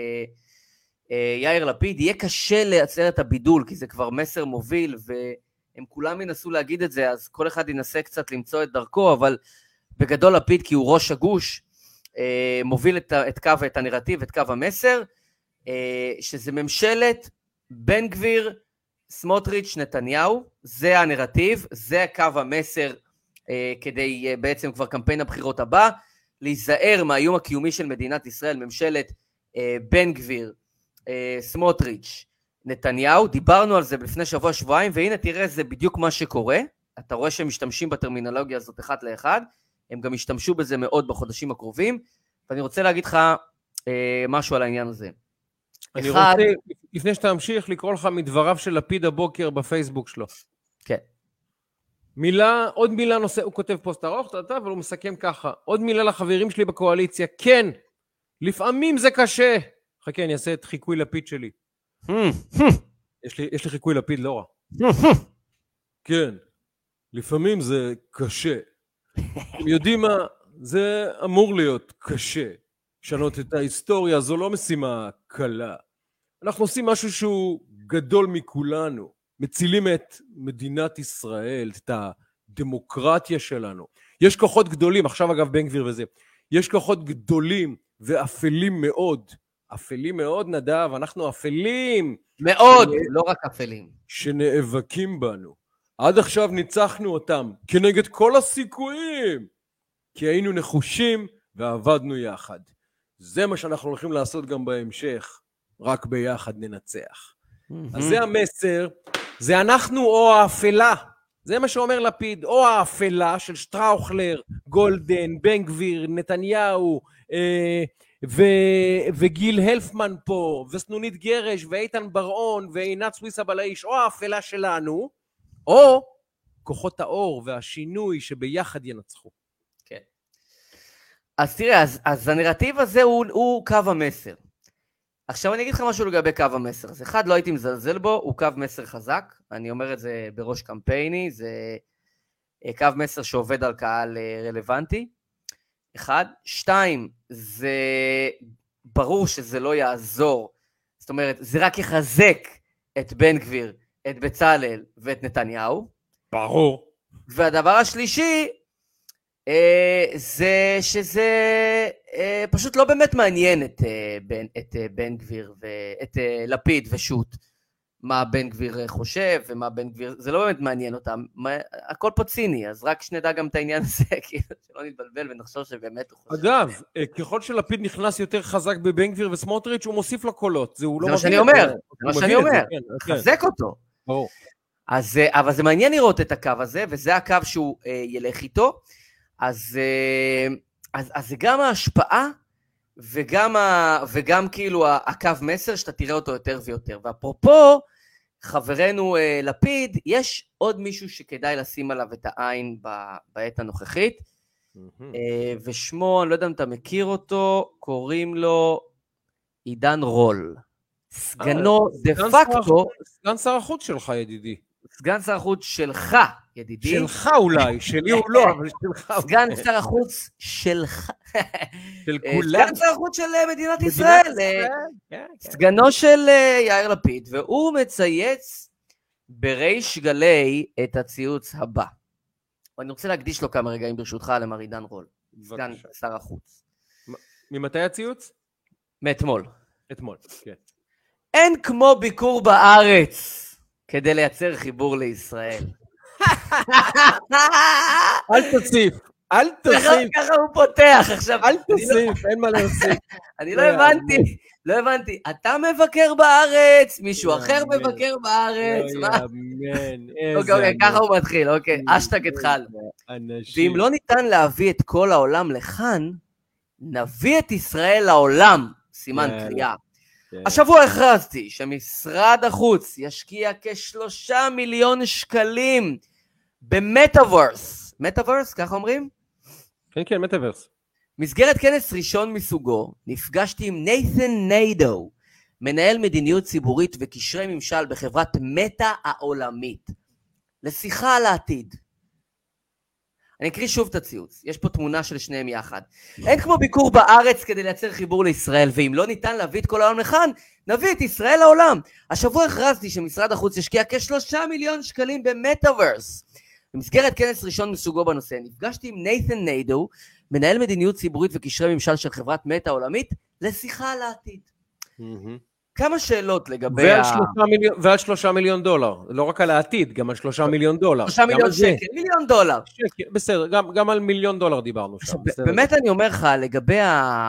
יאיר לפיד. יהיה קשה לייצר את הבידול, כי זה כבר מסר מוביל, והם כולם ינסו להגיד את זה, אז כל אחד ינסה קצת למצוא את דרכו, אבל בגדול לפיד, כי הוא ראש הגוש, מוביל את, את קו, את הנרטיב, את קו המסר, שזה ממשלת בן גביר, סמוטריץ', נתניהו, זה הנרטיב, זה קו המסר, כדי בעצם כבר קמפיין הבחירות הבא, להיזהר מהאיום הקיומי של מדינת ישראל, ממשלת בן גביר, סמוטריץ', נתניהו. דיברנו על זה לפני שבוע שבועיים, והנה תראה, זה בדיוק מה שקורה. אתה רואה שהם משתמשים בטרמינולוגיה הזאת אחד לאחד, הם גם השתמשו בזה מאוד בחודשים הקרובים, ואני רוצה להגיד לך אה, משהו על העניין הזה. אני אחד... רוצה, לפני שאתה ממשיך, לקרוא לך מדבריו של לפיד הבוקר בפייסבוק שלו. כן. מילה, עוד מילה נושא, הוא כותב פוסט ארוך, אבל הוא מסכם ככה, עוד מילה לחברים שלי בקואליציה, כן, לפעמים זה קשה. חכה, אני אעשה את חיקוי לפיד שלי. יש לי, יש לי חיקוי לפיד לא רע. כן, לפעמים זה קשה. אתם יודעים מה? זה אמור להיות קשה. לשנות את ההיסטוריה, זו לא משימה קלה. אנחנו עושים משהו שהוא גדול מכולנו. מצילים את מדינת ישראל, את הדמוקרטיה שלנו. יש כוחות גדולים, עכשיו אגב בן גביר וזה, יש כוחות גדולים ואפלים מאוד. אפלים מאוד נדב, אנחנו אפלים. מאוד, שנ... לא רק אפלים. שנאבקים בנו. עד עכשיו ניצחנו אותם כנגד כל הסיכויים, כי היינו נחושים ועבדנו יחד. זה מה שאנחנו הולכים לעשות גם בהמשך, רק ביחד ננצח. Mm-hmm. אז זה המסר, זה אנחנו או האפלה, זה מה שאומר לפיד, או האפלה של שטראוכלר, גולדן, בן גביר, נתניהו, אה, ו- וגיל הלפמן פה, וסנונית גרש, ואיתן ברעון, ועינת סוויסה בלאיש, או האפלה שלנו, או כוחות האור והשינוי שביחד ינצחו. כן. אז תראה, אז, אז הנרטיב הזה הוא, הוא קו המסר. עכשיו אני אגיד לך משהו לגבי קו המסר. אז אחד, לא הייתי מזלזל בו, הוא קו מסר חזק. אני אומר את זה בראש קמפייני, זה קו מסר שעובד על קהל רלוונטי. אחד. שתיים, זה ברור שזה לא יעזור. זאת אומרת, זה רק יחזק את בן גביר, את בצלאל ואת נתניהו. ברור. והדבר השלישי, אה, זה שזה אה, פשוט לא באמת מעניין את, אה, בן, את אה, בן גביר ואת אה, לפיד ושות. מה בן גביר חושב ומה בן גביר, זה לא באמת מעניין אותם. מה, הכל פה ציני, אז רק שנדע גם את העניין הזה, כאילו, שלא נתבלבל ונחשוב שבאמת הוא חושב. אגב, ככל שלפיד נכנס יותר חזק בבן גביר וסמוטריץ', הוא מוסיף לו קולות. זה מה שאני אומר, זה מה שאני אומר. חזק אותו. ברור. אז, אבל זה מעניין לראות את הקו הזה, וזה הקו שהוא אה, ילך איתו, אז, אה, אז, אז זה גם ההשפעה, וגם, ה, וגם כאילו הקו מסר, שאתה תראה אותו יותר ויותר. ואפרופו, חברנו אה, לפיד, יש עוד מישהו שכדאי לשים עליו את העין ב, בעת הנוכחית, mm-hmm. אה, ושמו, אני לא יודע אם אתה מכיר אותו, קוראים לו עידן רול. סגנו דה פקטו, סגן שר החוץ שלך ידידי. סגן שר החוץ שלך ידידי. שלך אולי, שלי הוא לא, אבל שלך. סגן שר החוץ שלך. של כולם. סגן שר החוץ של מדינת ישראל. סגנו של יאיר לפיד, והוא מצייץ בריש גלי את הציוץ הבא. ואני רוצה להקדיש לו כמה רגעים ברשותך למר עידן רול, סגן שר החוץ. ממתי הציוץ? מאתמול. אתמול, כן. אין כמו ביקור בארץ כדי לייצר חיבור לישראל. אל תוסיף, אל תוסיף. ככה הוא פותח עכשיו. אל תוסיף, אין מה להוסיף. אני לא הבנתי, לא הבנתי. אתה מבקר בארץ, מישהו אחר מבקר בארץ. לא יאמן, איזה... אוקיי, ככה הוא מתחיל, אוקיי. אשטג התחל. ואם לא ניתן להביא את כל העולם לכאן, נביא את ישראל לעולם, סימן קריאה. השבוע הכרזתי שמשרד החוץ ישקיע כשלושה מיליון שקלים במטאברס. מטאברס, ככה אומרים? כן, כן, מטאברס. מסגרת כנס ראשון מסוגו, נפגשתי עם נייתן ניידו, מנהל מדיניות ציבורית וקשרי ממשל בחברת מטא העולמית, לשיחה על העתיד. אני אקריא שוב את הציוץ, יש פה תמונה של שניהם יחד. אין כמו ביקור בארץ כדי לייצר חיבור לישראל, ואם לא ניתן להביא את כל העולם לכאן, נביא את ישראל לעולם. השבוע הכרזתי שמשרד החוץ ישקיע כשלושה מיליון שקלים במטאברס. במסגרת כנס ראשון מסוגו בנושא, נפגשתי עם נייתן ניידו, מנהל מדיניות ציבורית וקשרי ממשל של חברת מטא העולמית, לשיחה על העתיד. כמה שאלות לגבי ה... ועל שלושה מיליון דולר, לא רק על העתיד, גם על שלושה מיליון דולר. שלושה מיליון שקל, מיליון דולר. בסדר, גם על מיליון דולר דיברנו שם. באמת אני אומר לך, לגבי ה...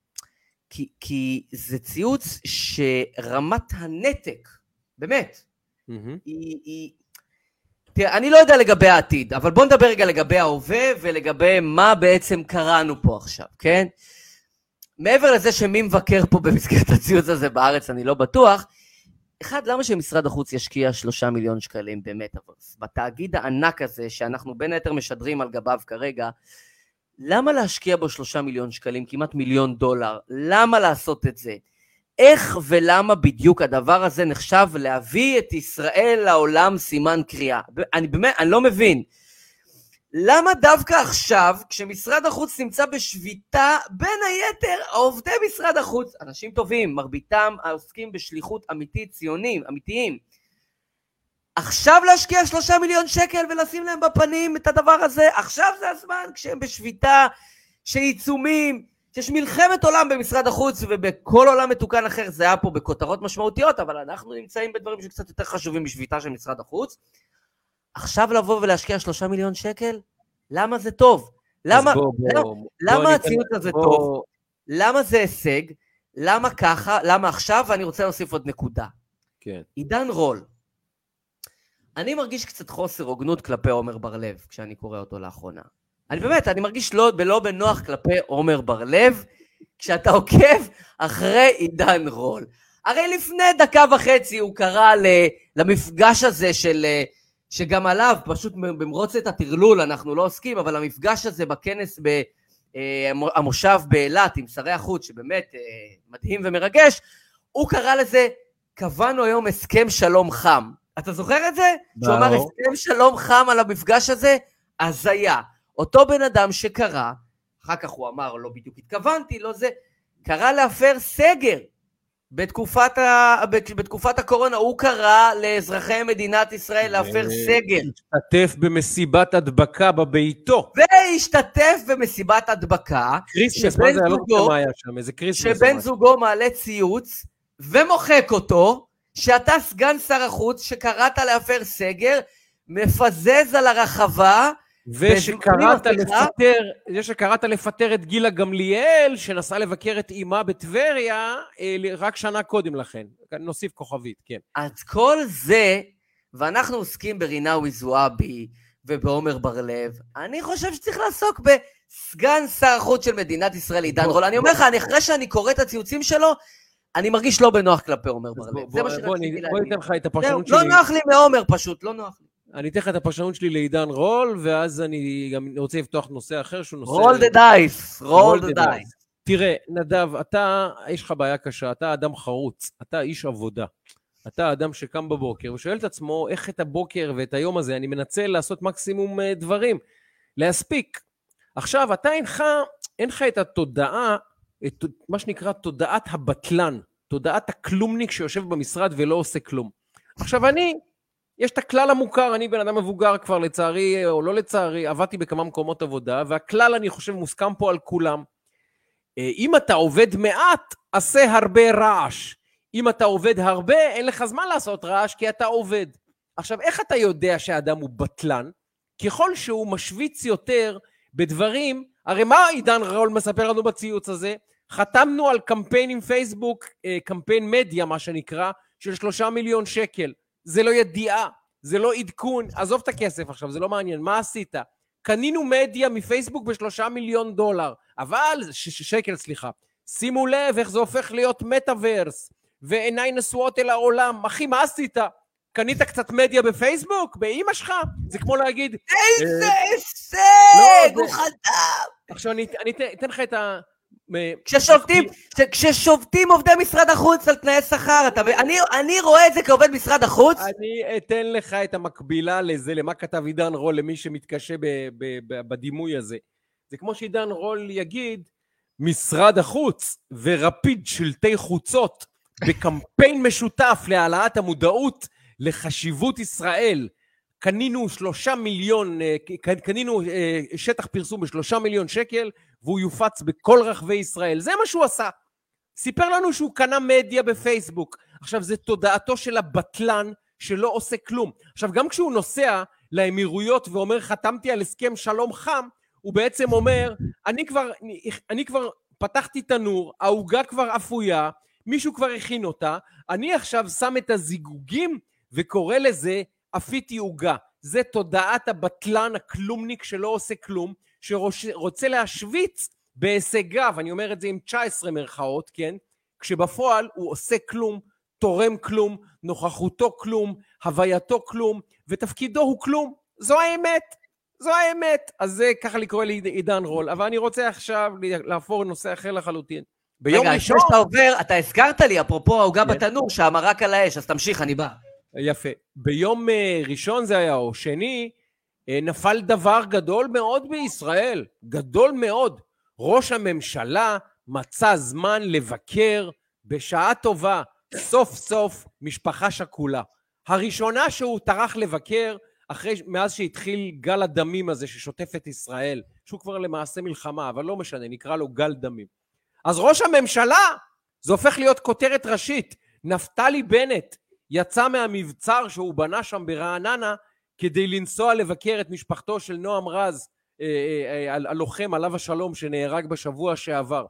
כי זה ציוץ שרמת הנתק, באמת, היא... תראה, אני לא יודע לגבי העתיד, אבל בוא נדבר רגע לגבי ההווה ולגבי מה בעצם קראנו פה עכשיו, כן? מעבר לזה שמי מבקר פה במסגרת הציוץ הזה בארץ, אני לא בטוח. אחד, למה שמשרד החוץ ישקיע שלושה מיליון שקלים במטאברס? בתאגיד הענק הזה שאנחנו בין היתר משדרים על גביו כרגע, למה להשקיע בו שלושה מיליון שקלים, כמעט מיליון דולר? למה לעשות את זה? איך ולמה בדיוק הדבר הזה נחשב להביא את ישראל לעולם סימן קריאה? אני באמת, אני לא מבין. למה דווקא עכשיו, כשמשרד החוץ נמצא בשביתה, בין היתר, עובדי משרד החוץ, אנשים טובים, מרביתם העוסקים בשליחות אמיתית, ציונים, אמיתיים, עכשיו להשקיע שלושה מיליון שקל ולשים להם בפנים את הדבר הזה, עכשיו זה הזמן כשהם בשביתה, שעיצומים, שיש מלחמת עולם במשרד החוץ, ובכל עולם מתוקן אחר זה היה פה בכותרות משמעותיות, אבל אנחנו נמצאים בדברים שקצת יותר חשובים בשביתה של משרד החוץ. עכשיו לבוא ולהשקיע שלושה מיליון שקל? למה זה טוב? למה, בוא, למה, בוא, למה בוא הציוץ הזה בוא. טוב? למה זה הישג? למה ככה? למה עכשיו? ואני רוצה להוסיף עוד נקודה. כן. עידן רול. אני מרגיש קצת חוסר הוגנות כלפי עומר בר-לב, כשאני קורא אותו לאחרונה. אני באמת, אני מרגיש לא, בלא בנוח כלפי עומר בר-לב, כשאתה עוקב אחרי עידן רול. הרי לפני דקה וחצי הוא קרא למפגש הזה של... שגם עליו, פשוט במרוץ את התרלול, אנחנו לא עוסקים, אבל המפגש הזה בכנס במושב באילת עם שרי החוץ, שבאמת מדהים ומרגש, הוא קרא לזה, קבענו היום הסכם שלום חם. אתה זוכר את זה? שהוא אמר הסכם שלום חם על המפגש הזה, אז היה. אותו בן אדם שקרא, אחר כך הוא אמר, לא בדיוק התכוונתי, לא זה, קרא להפר סגר. בתקופת, ה... בתקופת הקורונה הוא קרא לאזרחי מדינת ישראל להפר סגר. השתתף במסיבת הדבקה בביתו. והשתתף במסיבת הדבקה. קריסמס, מה זה? אני לא יודע מה היה שם, איזה קריסמס. שבן זוגו מעלה ציוץ ומוחק אותו, שאתה סגן שר החוץ שקראת להפר סגר, מפזז על הרחבה, ושקראת לפטר, שקראת לפטר את גילה גמליאל, שנסעה לבקר את אימה בטבריה, רק שנה קודם לכן. נוסיף כוכבית, כן. אז כל זה, ואנחנו עוסקים ברינאוי זועבי, ובעומר בר-לב, אני חושב שצריך לעסוק בסגן שר החוץ של מדינת ישראל, עידן רול. אני אומר לך, אחרי שאני קורא את הציוצים שלו, אני מרגיש לא בנוח כלפי עומר בר-לב. זה מה שרציתי להגיד. בוא ניתן לך את הפרשנות שלי. לא נוח לי מעומר פשוט, לא נוח לי. אני אתן לך את הפרשנות שלי לעידן רול, ואז אני גם רוצה לפתוח נושא אחר, שהוא נושא... רול דה דייס, רול דה דייס. תראה, נדב, אתה, יש לך בעיה קשה, אתה אדם חרוץ, אתה איש עבודה. אתה אדם שקם בבוקר, ושואל את עצמו איך את הבוקר ואת היום הזה, אני מנצל לעשות מקסימום דברים, להספיק. עכשיו, אתה אינך, אינך את התודעה, את מה שנקרא תודעת הבטלן, תודעת הכלומניק שיושב במשרד ולא עושה כלום. עכשיו, אני... יש את הכלל המוכר, אני בן אדם מבוגר כבר לצערי, או לא לצערי, עבדתי בכמה מקומות עבודה, והכלל אני חושב מוסכם פה על כולם. אם אתה עובד מעט, עשה הרבה רעש. אם אתה עובד הרבה, אין לך זמן לעשות רעש, כי אתה עובד. עכשיו, איך אתה יודע שהאדם הוא בטלן? ככל שהוא משוויץ יותר בדברים, הרי מה עידן רול מספר לנו בציוץ הזה? חתמנו על קמפיין עם פייסבוק, קמפיין מדיה, מה שנקרא, של שלושה מיליון שקל. זה לא ידיעה, זה לא עדכון, עזוב את הכסף עכשיו, זה לא מעניין, מה עשית? קנינו מדיה מפייסבוק בשלושה מיליון דולר, אבל, ש- ש- שקל סליחה, שימו לב איך זה הופך להיות מטאברס, ועיניי נשואות אל העולם, אחי, מה עשית? קנית קצת מדיה בפייסבוק? באמא שלך? זה כמו להגיד... איזה הישג! הוא חתם! עכשיו אני אתן לך את ה... כששובתים, כששובתים עובדי משרד החוץ על תנאי שכר, אני, אני רואה את זה כעובד משרד החוץ. אני אתן לך את המקבילה לזה, למה כתב עידן רול, למי שמתקשה ב, ב, ב, בדימוי הזה. זה כמו שעידן רול יגיד, משרד החוץ ורפיד שלטי חוצות, בקמפיין משותף להעלאת המודעות לחשיבות ישראל, קנינו שלושה מיליון, קנינו שטח פרסום בשלושה מיליון שקל, והוא יופץ בכל רחבי ישראל. זה מה שהוא עשה. סיפר לנו שהוא קנה מדיה בפייסבוק. עכשיו, זה תודעתו של הבטלן שלא עושה כלום. עכשיו, גם כשהוא נוסע לאמירויות ואומר, חתמתי על הסכם שלום חם, הוא בעצם אומר, אני כבר, אני כבר פתחתי תנור, ההוגה כבר אפויה, מישהו כבר הכין אותה, אני עכשיו שם את הזיגוגים וקורא לזה אפיתי הוגה. זה תודעת הבטלן הכלומניק שלא עושה כלום, שרוצה להשוויץ בהישגיו, אני אומר את זה עם תשע עשרה מרכאות, כן? כשבפועל הוא עושה כלום, תורם כלום, נוכחותו כלום, הווייתו כלום, ותפקידו הוא כלום. זו האמת, זו האמת. אז זה ככה לקרוא לי עידן רול, אבל אני רוצה עכשיו להפור נושא אחר לחלוטין. רגע, ראשון... שאתה עובר, אתה הזכרת לי, אפרופו ההוגה בתנור, שהמרק על האש, אז תמשיך, אני בא. יפה. ביום ראשון זה היה, או שני, נפל דבר גדול מאוד בישראל, גדול מאוד. ראש הממשלה מצא זמן לבקר בשעה טובה, סוף סוף משפחה שכולה. הראשונה שהוא טרח לבקר, אחרי, מאז שהתחיל גל הדמים הזה ששוטף את ישראל, שהוא כבר למעשה מלחמה, אבל לא משנה, נקרא לו גל דמים. אז ראש הממשלה, זה הופך להיות כותרת ראשית, נפתלי בנט, יצא מהמבצר שהוא בנה שם ברעננה, כדי לנסוע לבקר את משפחתו של נועם רז, הלוחם עליו השלום שנהרג בשבוע שעבר.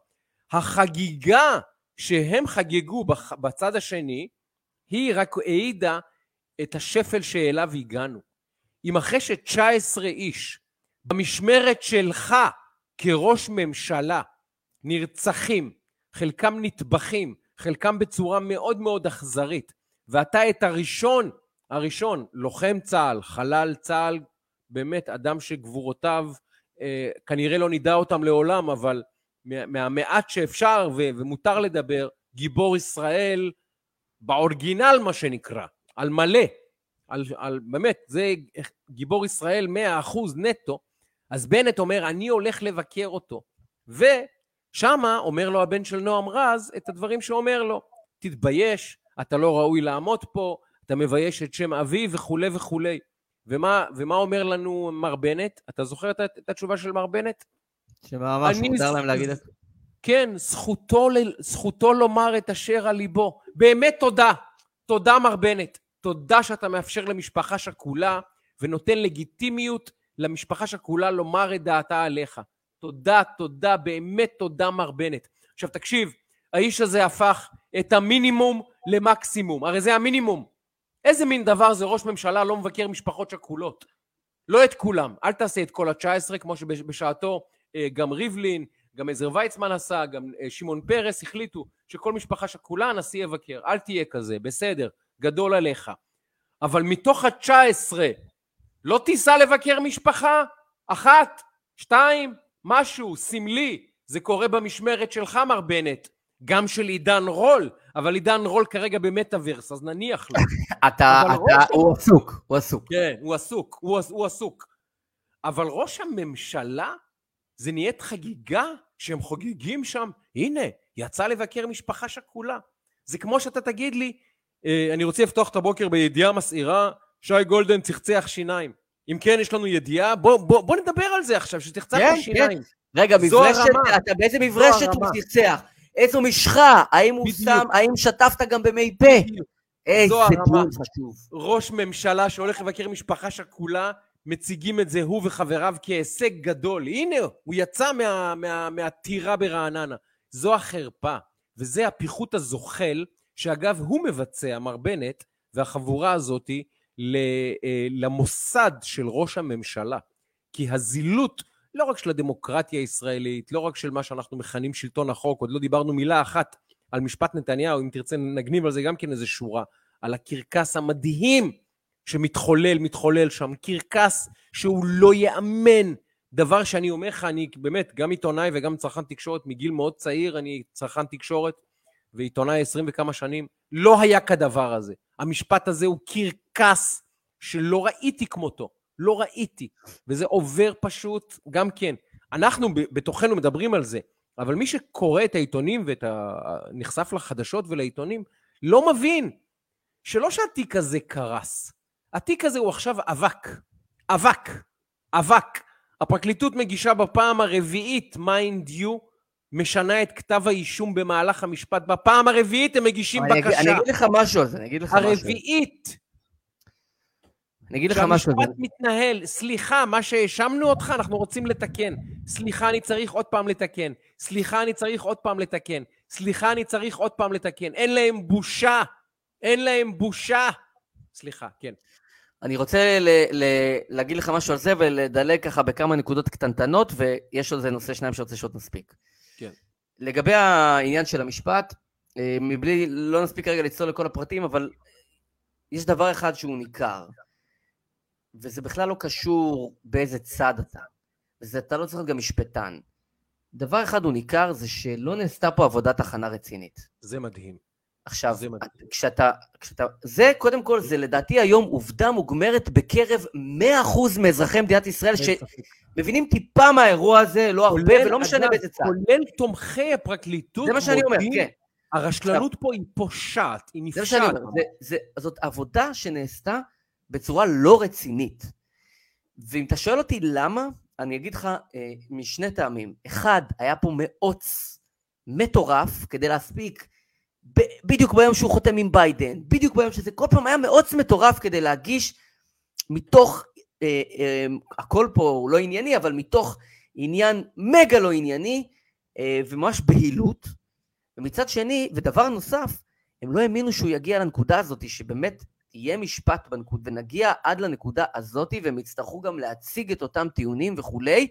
החגיגה שהם חגגו בצד השני, היא רק העידה את השפל שאליו הגענו. אם אחרי ש-תשע עשרה איש, במשמרת שלך כראש ממשלה, נרצחים, חלקם נטבחים, חלקם בצורה מאוד מאוד אכזרית, ואתה את הראשון, הראשון, לוחם צה"ל, חלל צה"ל, באמת אדם שגבורותיו, אה, כנראה לא נדע אותם לעולם, אבל מה, מהמעט שאפשר ו, ומותר לדבר, גיבור ישראל, באורגינל מה שנקרא, על מלא, על, על, באמת, זה גיבור ישראל מאה אחוז נטו, אז בנט אומר, אני הולך לבקר אותו, ושמה אומר לו הבן של נועם רז, את הדברים שאומר לו, תתבייש, אתה לא ראוי לעמוד פה, אתה מבייש את שם אבי וכו' וכו'. ומה, ומה אומר לנו מר בנט? אתה זוכר את, את התשובה של מר בנט? שממש מותר להם להגיד את זה. כן, זכותו, זכותו לומר את אשר על ליבו. באמת תודה. תודה מר בנט. תודה שאתה מאפשר למשפחה שכולה, ונותן לגיטימיות למשפחה שכולה לומר את דעתה עליך. תודה, תודה, באמת תודה מר בנט. עכשיו תקשיב, האיש הזה הפך את המינימום למקסימום. הרי זה המינימום. איזה מין דבר זה ראש ממשלה לא מבקר משפחות שכולות? לא את כולם. אל תעשה את כל ה-תשע עשרה, כמו שבשעתו גם ריבלין, גם עזר ויצמן עשה, גם שמעון פרס החליטו שכל משפחה שכולה הנשיא יבקר. אל תהיה כזה, בסדר, גדול עליך. אבל מתוך ה-תשע עשרה, לא תיסע לבקר משפחה? אחת, שתיים, משהו, סמלי. זה קורה במשמרת שלך, מר בנט. גם של עידן רול, אבל עידן רול כרגע במטאברס, אז נניח לו. אתה, אתה, הוא עסוק, הוא עסוק. כן, הוא עסוק, הוא, הוא עסוק. אבל ראש הממשלה, זה נהיית חגיגה שהם חוגגים שם, הנה, יצא לבקר משפחה שכולה. זה כמו שאתה תגיד לי, אני רוצה לפתוח את הבוקר בידיעה מסעירה, שי גולדן צחצח שיניים. אם כן, יש לנו ידיעה, בוא, בוא, בוא נדבר על זה עכשיו, שתחצח כן, שיניים. כן. רגע, מברשת, אתה באיזה מברשת הוא צחצח? איזו משחה, האם הוא שם, האם שטפת גם במי פה? איזה דיון חשוב. ראש ממשלה שהולך לבקר משפחה שכולה, מציגים את זה הוא וחבריו כהישג גדול. הנה, הוא יצא מה, מה, מהטירה ברעננה. זו החרפה, וזה הפיחות הזוחל, שאגב הוא מבצע, מר בנט, והחבורה הזאת, למוסד של ראש הממשלה. כי הזילות, לא רק של הדמוקרטיה הישראלית, לא רק של מה שאנחנו מכנים שלטון החוק, עוד לא דיברנו מילה אחת על משפט נתניהו, אם תרצה נגניב על זה גם כן איזה שורה, על הקרקס המדהים שמתחולל, מתחולל שם, קרקס שהוא לא יאמן דבר שאני אומר לך, אני באמת גם עיתונאי וגם צרכן תקשורת, מגיל מאוד צעיר, אני צרכן תקשורת, ועיתונאי עשרים וכמה שנים, לא היה כדבר הזה. המשפט הזה הוא קרקס שלא ראיתי כמותו, לא ראיתי, וזה עובר פשוט גם כן. אנחנו בתוכנו מדברים על זה, אבל מי שקורא את העיתונים ונחשף לחדשות ולעיתונים, לא מבין שלא שהתיק הזה קרס. התיק הזה הוא עכשיו אבק, אבק, אבק. הפרקליטות מגישה בפעם הרביעית, mind you, משנה את כתב האישום במהלך המשפט. בפעם הרביעית הם מגישים בקשה. אני אגיד לך משהו על זה, אני אגיד לך משהו. הרביעית. אני אגיד לך משהו על זה. שהמשפט מתנהל, סליחה, מה שהאשמנו אותך, אנחנו רוצים לתקן. סליחה, אני צריך עוד פעם לתקן. סליחה, אני צריך עוד פעם לתקן. סליחה, אני צריך עוד פעם לתקן. אין להם בושה. אין להם בושה. סליחה, כן. אני רוצה ל- ל- להגיד לך משהו על זה ולדלג ככה בכמה נקודות קטנטנות, ויש על זה נושא שניים שרוצה שעוד נספיק. כן. לגבי העניין של המשפט, מבלי, לא נספיק רגע לצלול לכל הפרטים, אבל יש דבר אחד שהוא ניכר, וזה בכלל לא קשור באיזה צד אתה, וזה אתה לא צריך להיות גם משפטן. דבר אחד הוא ניכר, זה שלא נעשתה פה עבודת הכנה רצינית. זה מדהים. עכשיו, כשאתה, כשאתה, זה קודם כל, זה לדעתי היום עובדה מוגמרת בקרב מאה אחוז מאזרחי מדינת ישראל, שמבינים טיפה מהאירוע הזה, לא הרבה, ולא משנה באיזה צד. כולל תומכי הפרקליטות, זה מה שאני אומר, כן. הרשלנות פה היא פושעת, היא נפשעת. זה מה שאני אומר, זאת עבודה שנעשתה בצורה לא רצינית. ואם אתה שואל אותי למה, אני אגיד לך משני טעמים. אחד, היה פה מאוץ מטורף כדי להספיק, בדיוק ביום שהוא חותם עם ביידן, בדיוק ביום שזה, כל פעם היה מאוץ מטורף כדי להגיש מתוך, אה, אה, הכל פה הוא לא ענייני, אבל מתוך עניין מגה לא ענייני, אה, וממש בהילות, ומצד שני, ודבר נוסף, הם לא האמינו שהוא יגיע לנקודה הזאת, שבאמת תהיה משפט בנקוד, ונגיע עד לנקודה הזאת, והם יצטרכו גם להציג את אותם טיעונים וכולי,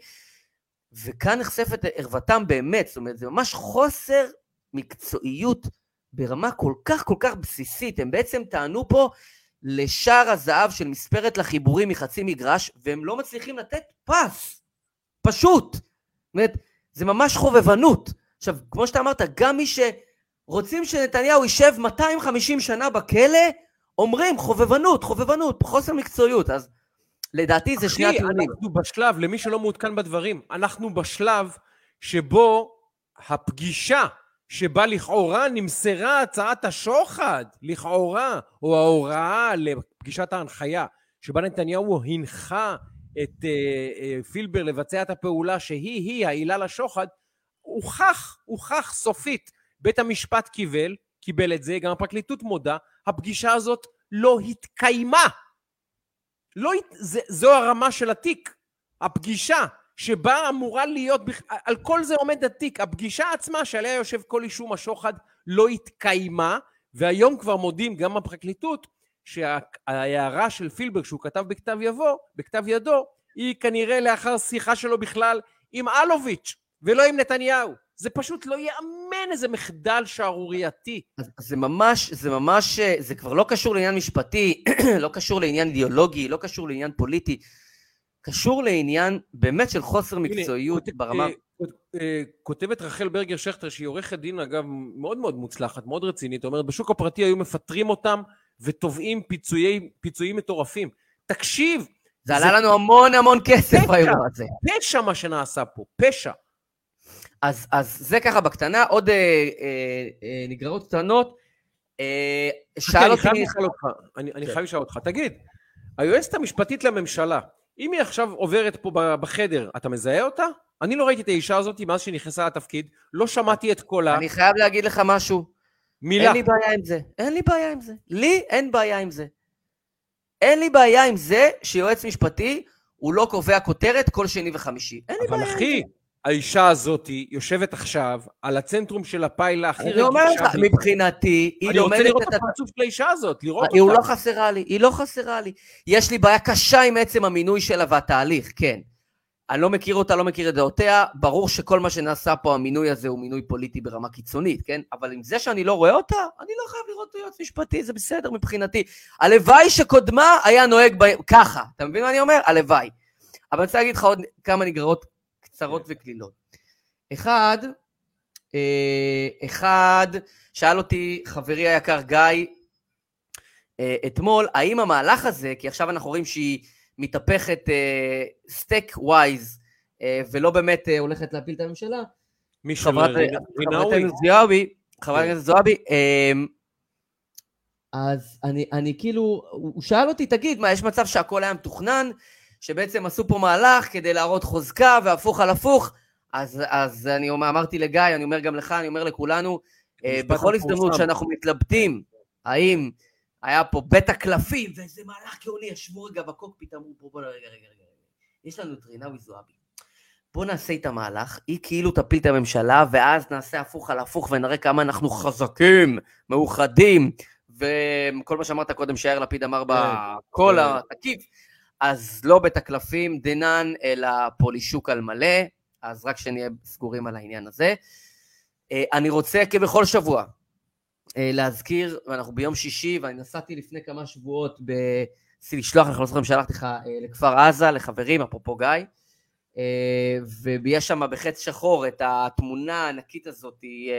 וכאן נחשפת ערוותם באמת, זאת אומרת, זה ממש חוסר מקצועיות, ברמה כל כך כל כך בסיסית, הם בעצם טענו פה לשער הזהב של מספרת לחיבורים מחצי מגרש, והם לא מצליחים לתת פס, פשוט, זאת אומרת, זה ממש חובבנות. עכשיו, כמו שאתה אמרת, גם מי שרוצים שנתניהו יישב מאתיים וחמישים שנה בכלא, אומרים חובבנות, חובבנות, חוסר מקצועיות, אז לדעתי זה שני הטיעונים. אנחנו בשלב, למי שלא מעודכן בדברים, אנחנו בשלב שבו הפגישה, שבה לכאורה נמסרה הצעת השוחד, לכאורה, או ההוראה לפגישת ההנחיה, שבה נתניהו הנחה את uh, uh, פילבר לבצע את הפעולה שהיא-היא העילה לשוחד, הוכח, הוכח סופית. בית המשפט קיבל, קיבל את זה, גם הפרקליטות מודה, הפגישה הזאת לא התקיימה. לא, זה, זו הרמה של התיק, הפגישה. שבה אמורה להיות, על כל זה עומד התיק, הפגישה עצמה שעליה יושב כל אישום השוחד לא התקיימה, והיום כבר מודים גם הפרקליטות, שההערה של פילבר שהוא כתב בכתב יבוא, בכתב ידו, היא כנראה לאחר שיחה שלו בכלל עם אלוביץ' ולא עם נתניהו. זה פשוט לא יאמן, איזה מחדל שערורייתי. זה ממש, זה ממש, זה כבר לא קשור לעניין משפטי, לא קשור לעניין אידיאולוגי, לא קשור לעניין פוליטי, קשור לעניין באמת של חוסר מקצועיות ברמה... כותבת רחל ברגר שכטר, שהיא עורכת דין אגב מאוד מאוד מוצלחת, מאוד רצינית, אומרת, בשוק הפרטי היו מפטרים אותם ותובעים פיצויים מטורפים. תקשיב! זה עלה לנו המון המון כסף האירוע הזה. פשע מה שנעשה פה, פשע. אז זה ככה בקטנה, עוד נגררות קטנות. שאל אותי... אני חייב לשאול אותך, תגיד, היועצת המשפטית לממשלה, אם היא עכשיו עוברת פה בחדר, אתה מזהה אותה? אני לא ראיתי את האישה הזאת מאז שהיא נכנסה לתפקיד, לא שמעתי את קולה. אני חייב להגיד לך משהו. מילה. אין לי בעיה עם זה. אין לי בעיה עם זה. לי אין בעיה עם זה. אין לי בעיה עם זה שיועץ משפטי הוא לא קובע כותרת כל שני וחמישי. אין לי בעיה עם זה. אבל אחי, האישה הזאת יושבת עכשיו על הצנטרום של הפיילה הכי רגישה. אני אומר לך, מבחינתי, היא לומדת את... אני רוצה לראות את הפרצוף של האישה הזאת, לראות אותה. היא לא חסרה לי, היא לא חסרה לי. יש לי בעיה קשה עם עצם המינוי שלה והתהליך, כן. אני לא מכיר אותה, לא מכיר את דעותיה, ברור שכל מה שנעשה פה, המינוי הזה הוא מינוי פוליטי ברמה קיצונית, כן? אבל עם זה שאני לא רואה אותה, אני לא חייב לראות את היועץ משפטי, זה בסדר מבחינתי. הלוואי שקודמה היה נוהג ב... ככה, אתה מבין מה אני אומר? הלוואי. אבל אני רוצה להגיד לך עוד כמה נגררות קצרות וכלילות. אחד, אחד, שאל אותי חברי היקר גיא, אתמול, האם המהלך הזה, כי עכשיו אנחנו רואים שהיא מתהפכת סטק ווייז, ולא באמת הולכת להפיל את הממשלה, חברתנו זועבי, חברת הכנסת זועבי, אז אני, אני כאילו, הוא שאל אותי, תגיד, מה, יש מצב שהכל היה מתוכנן, שבעצם עשו פה מהלך כדי להראות חוזקה והפוך על הפוך, אז, אז אני אמרתי לגיא, אני אומר גם לך, אני אומר לכולנו, בכל הזדמנות שאנחנו מתלבטים, האם היה פה בית הקלפים, ואיזה מהלך גאוני, ישבו רגע בקוקפיט, אמרו פה, בוא רגע, רגע, רגע, יש לנו את רינאוי זועבי, בוא נעשה את המהלך, היא כאילו תפיל את הממשלה, ואז נעשה הפוך על הפוך, ונראה כמה אנחנו חזקים, מאוחדים, וכל מה שאמרת קודם, שיאיר לפיד אמר בכל התקיף, אז לא בית הקלפים דנן, אלא פולישוק על מלא, אז רק שנהיה סגורים על העניין הזה. אני רוצה כבכל שבוע להזכיר, ואנחנו ביום שישי, ואני נסעתי לפני כמה שבועות, לשלוח, אנחנו לא זוכרים שלחתי לך לכפר עזה, לחברים, אפרופו גיא, ויש שם בחץ שחור את התמונה הענקית הזאת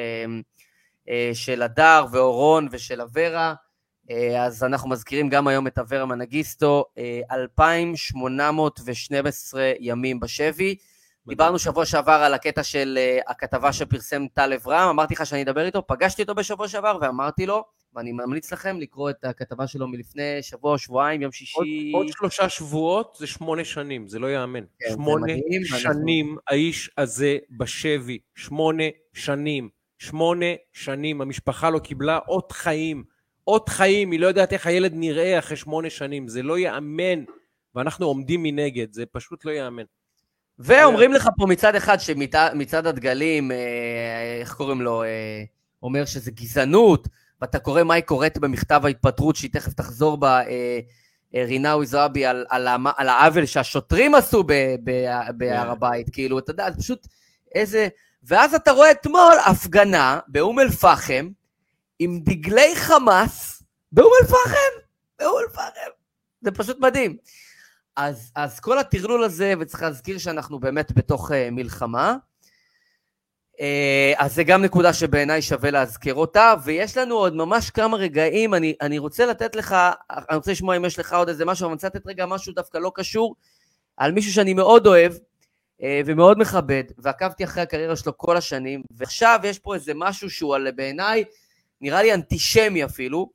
של הדר ואורון ושל אברה, אז אנחנו מזכירים גם היום את אברה מנגיסטו, אלפיים שמונה מאות ושתים עשרה ימים בשבי, דיברנו שבוע שעבר על הקטע של הכתבה שפרסם טל אברהם, אמרתי לך שאני אדבר איתו, פגשתי אותו בשבוע שעבר ואמרתי לו, ואני ממליץ לכם לקרוא את הכתבה שלו מלפני שבוע, שבועיים, יום שישי. עוד, עוד שלושה שבועות זה שמונה שנים, זה לא יאמן. כן, שמונה שנים אנחנו... האיש הזה בשבי, שמונה שנים, שמונה שנים, המשפחה לא קיבלה עוד חיים, עוד חיים, היא לא יודעת איך הילד נראה אחרי שמונה שנים, זה לא יאמן, ואנחנו עומדים מנגד, זה פשוט לא יאמן. ואומרים לך פה מצד אחד שמצד הדגלים, איך קוראים לו, אומר שזה גזענות, ואתה קורא מה היא קוראת במכתב ההתפטרות, שהיא תכף תחזור בה, רינאוי זועבי, על, על, על העוול שהשוטרים עשו בהר הבית, כאילו, אתה יודע, זה פשוט איזה, ואז אתה רואה אתמול הפגנה באום אל-פחם, עם דגלי חמאס, באום אל-פחם, באום אל-פחם, זה פשוט מדהים. אז, אז כל הטרלול הזה, וצריך להזכיר שאנחנו באמת בתוך uh, מלחמה, uh, אז זה גם נקודה שבעיניי שווה להזכיר אותה, ויש לנו עוד ממש כמה רגעים, אני, אני רוצה לתת לך, אני רוצה לשמוע אם יש לך עוד איזה משהו, אבל אני רוצה לתת רגע משהו דווקא לא קשור, על מישהו שאני מאוד אוהב, uh, ומאוד מכבד, ועקבתי אחרי הקריירה שלו כל השנים, ועכשיו יש פה איזה משהו שהוא על בעיניי, נראה לי אנטישמי אפילו,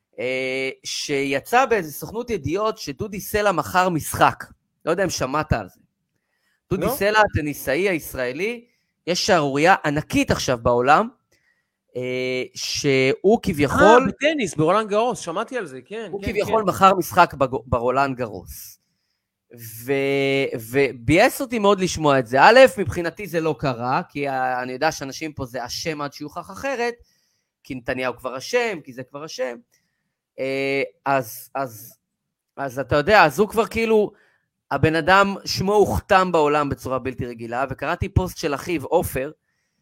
שיצא באיזה סוכנות ידיעות שדודי סלע מכר משחק. לא יודע אם שמעת על זה. דודי סלע, הטניסאי הישראלי, יש שערוריה ענקית עכשיו בעולם, שהוא כביכול... אה, בטניס, ברולנד גרוס, שמעתי על זה, כן. הוא כביכול מכר משחק ברולנד גרוס. ובייס אותי מאוד לשמוע את זה. א', מבחינתי זה לא קרה, כי אני יודע שאנשים פה זה אשם עד שיוכח אחרת, כי נתניהו כבר אשם, כי זה כבר אשם. אז, אז, אז אתה יודע, אז הוא כבר כאילו, הבן אדם שמו הוכתם בעולם בצורה בלתי רגילה, וקראתי פוסט של אחיו, אופר,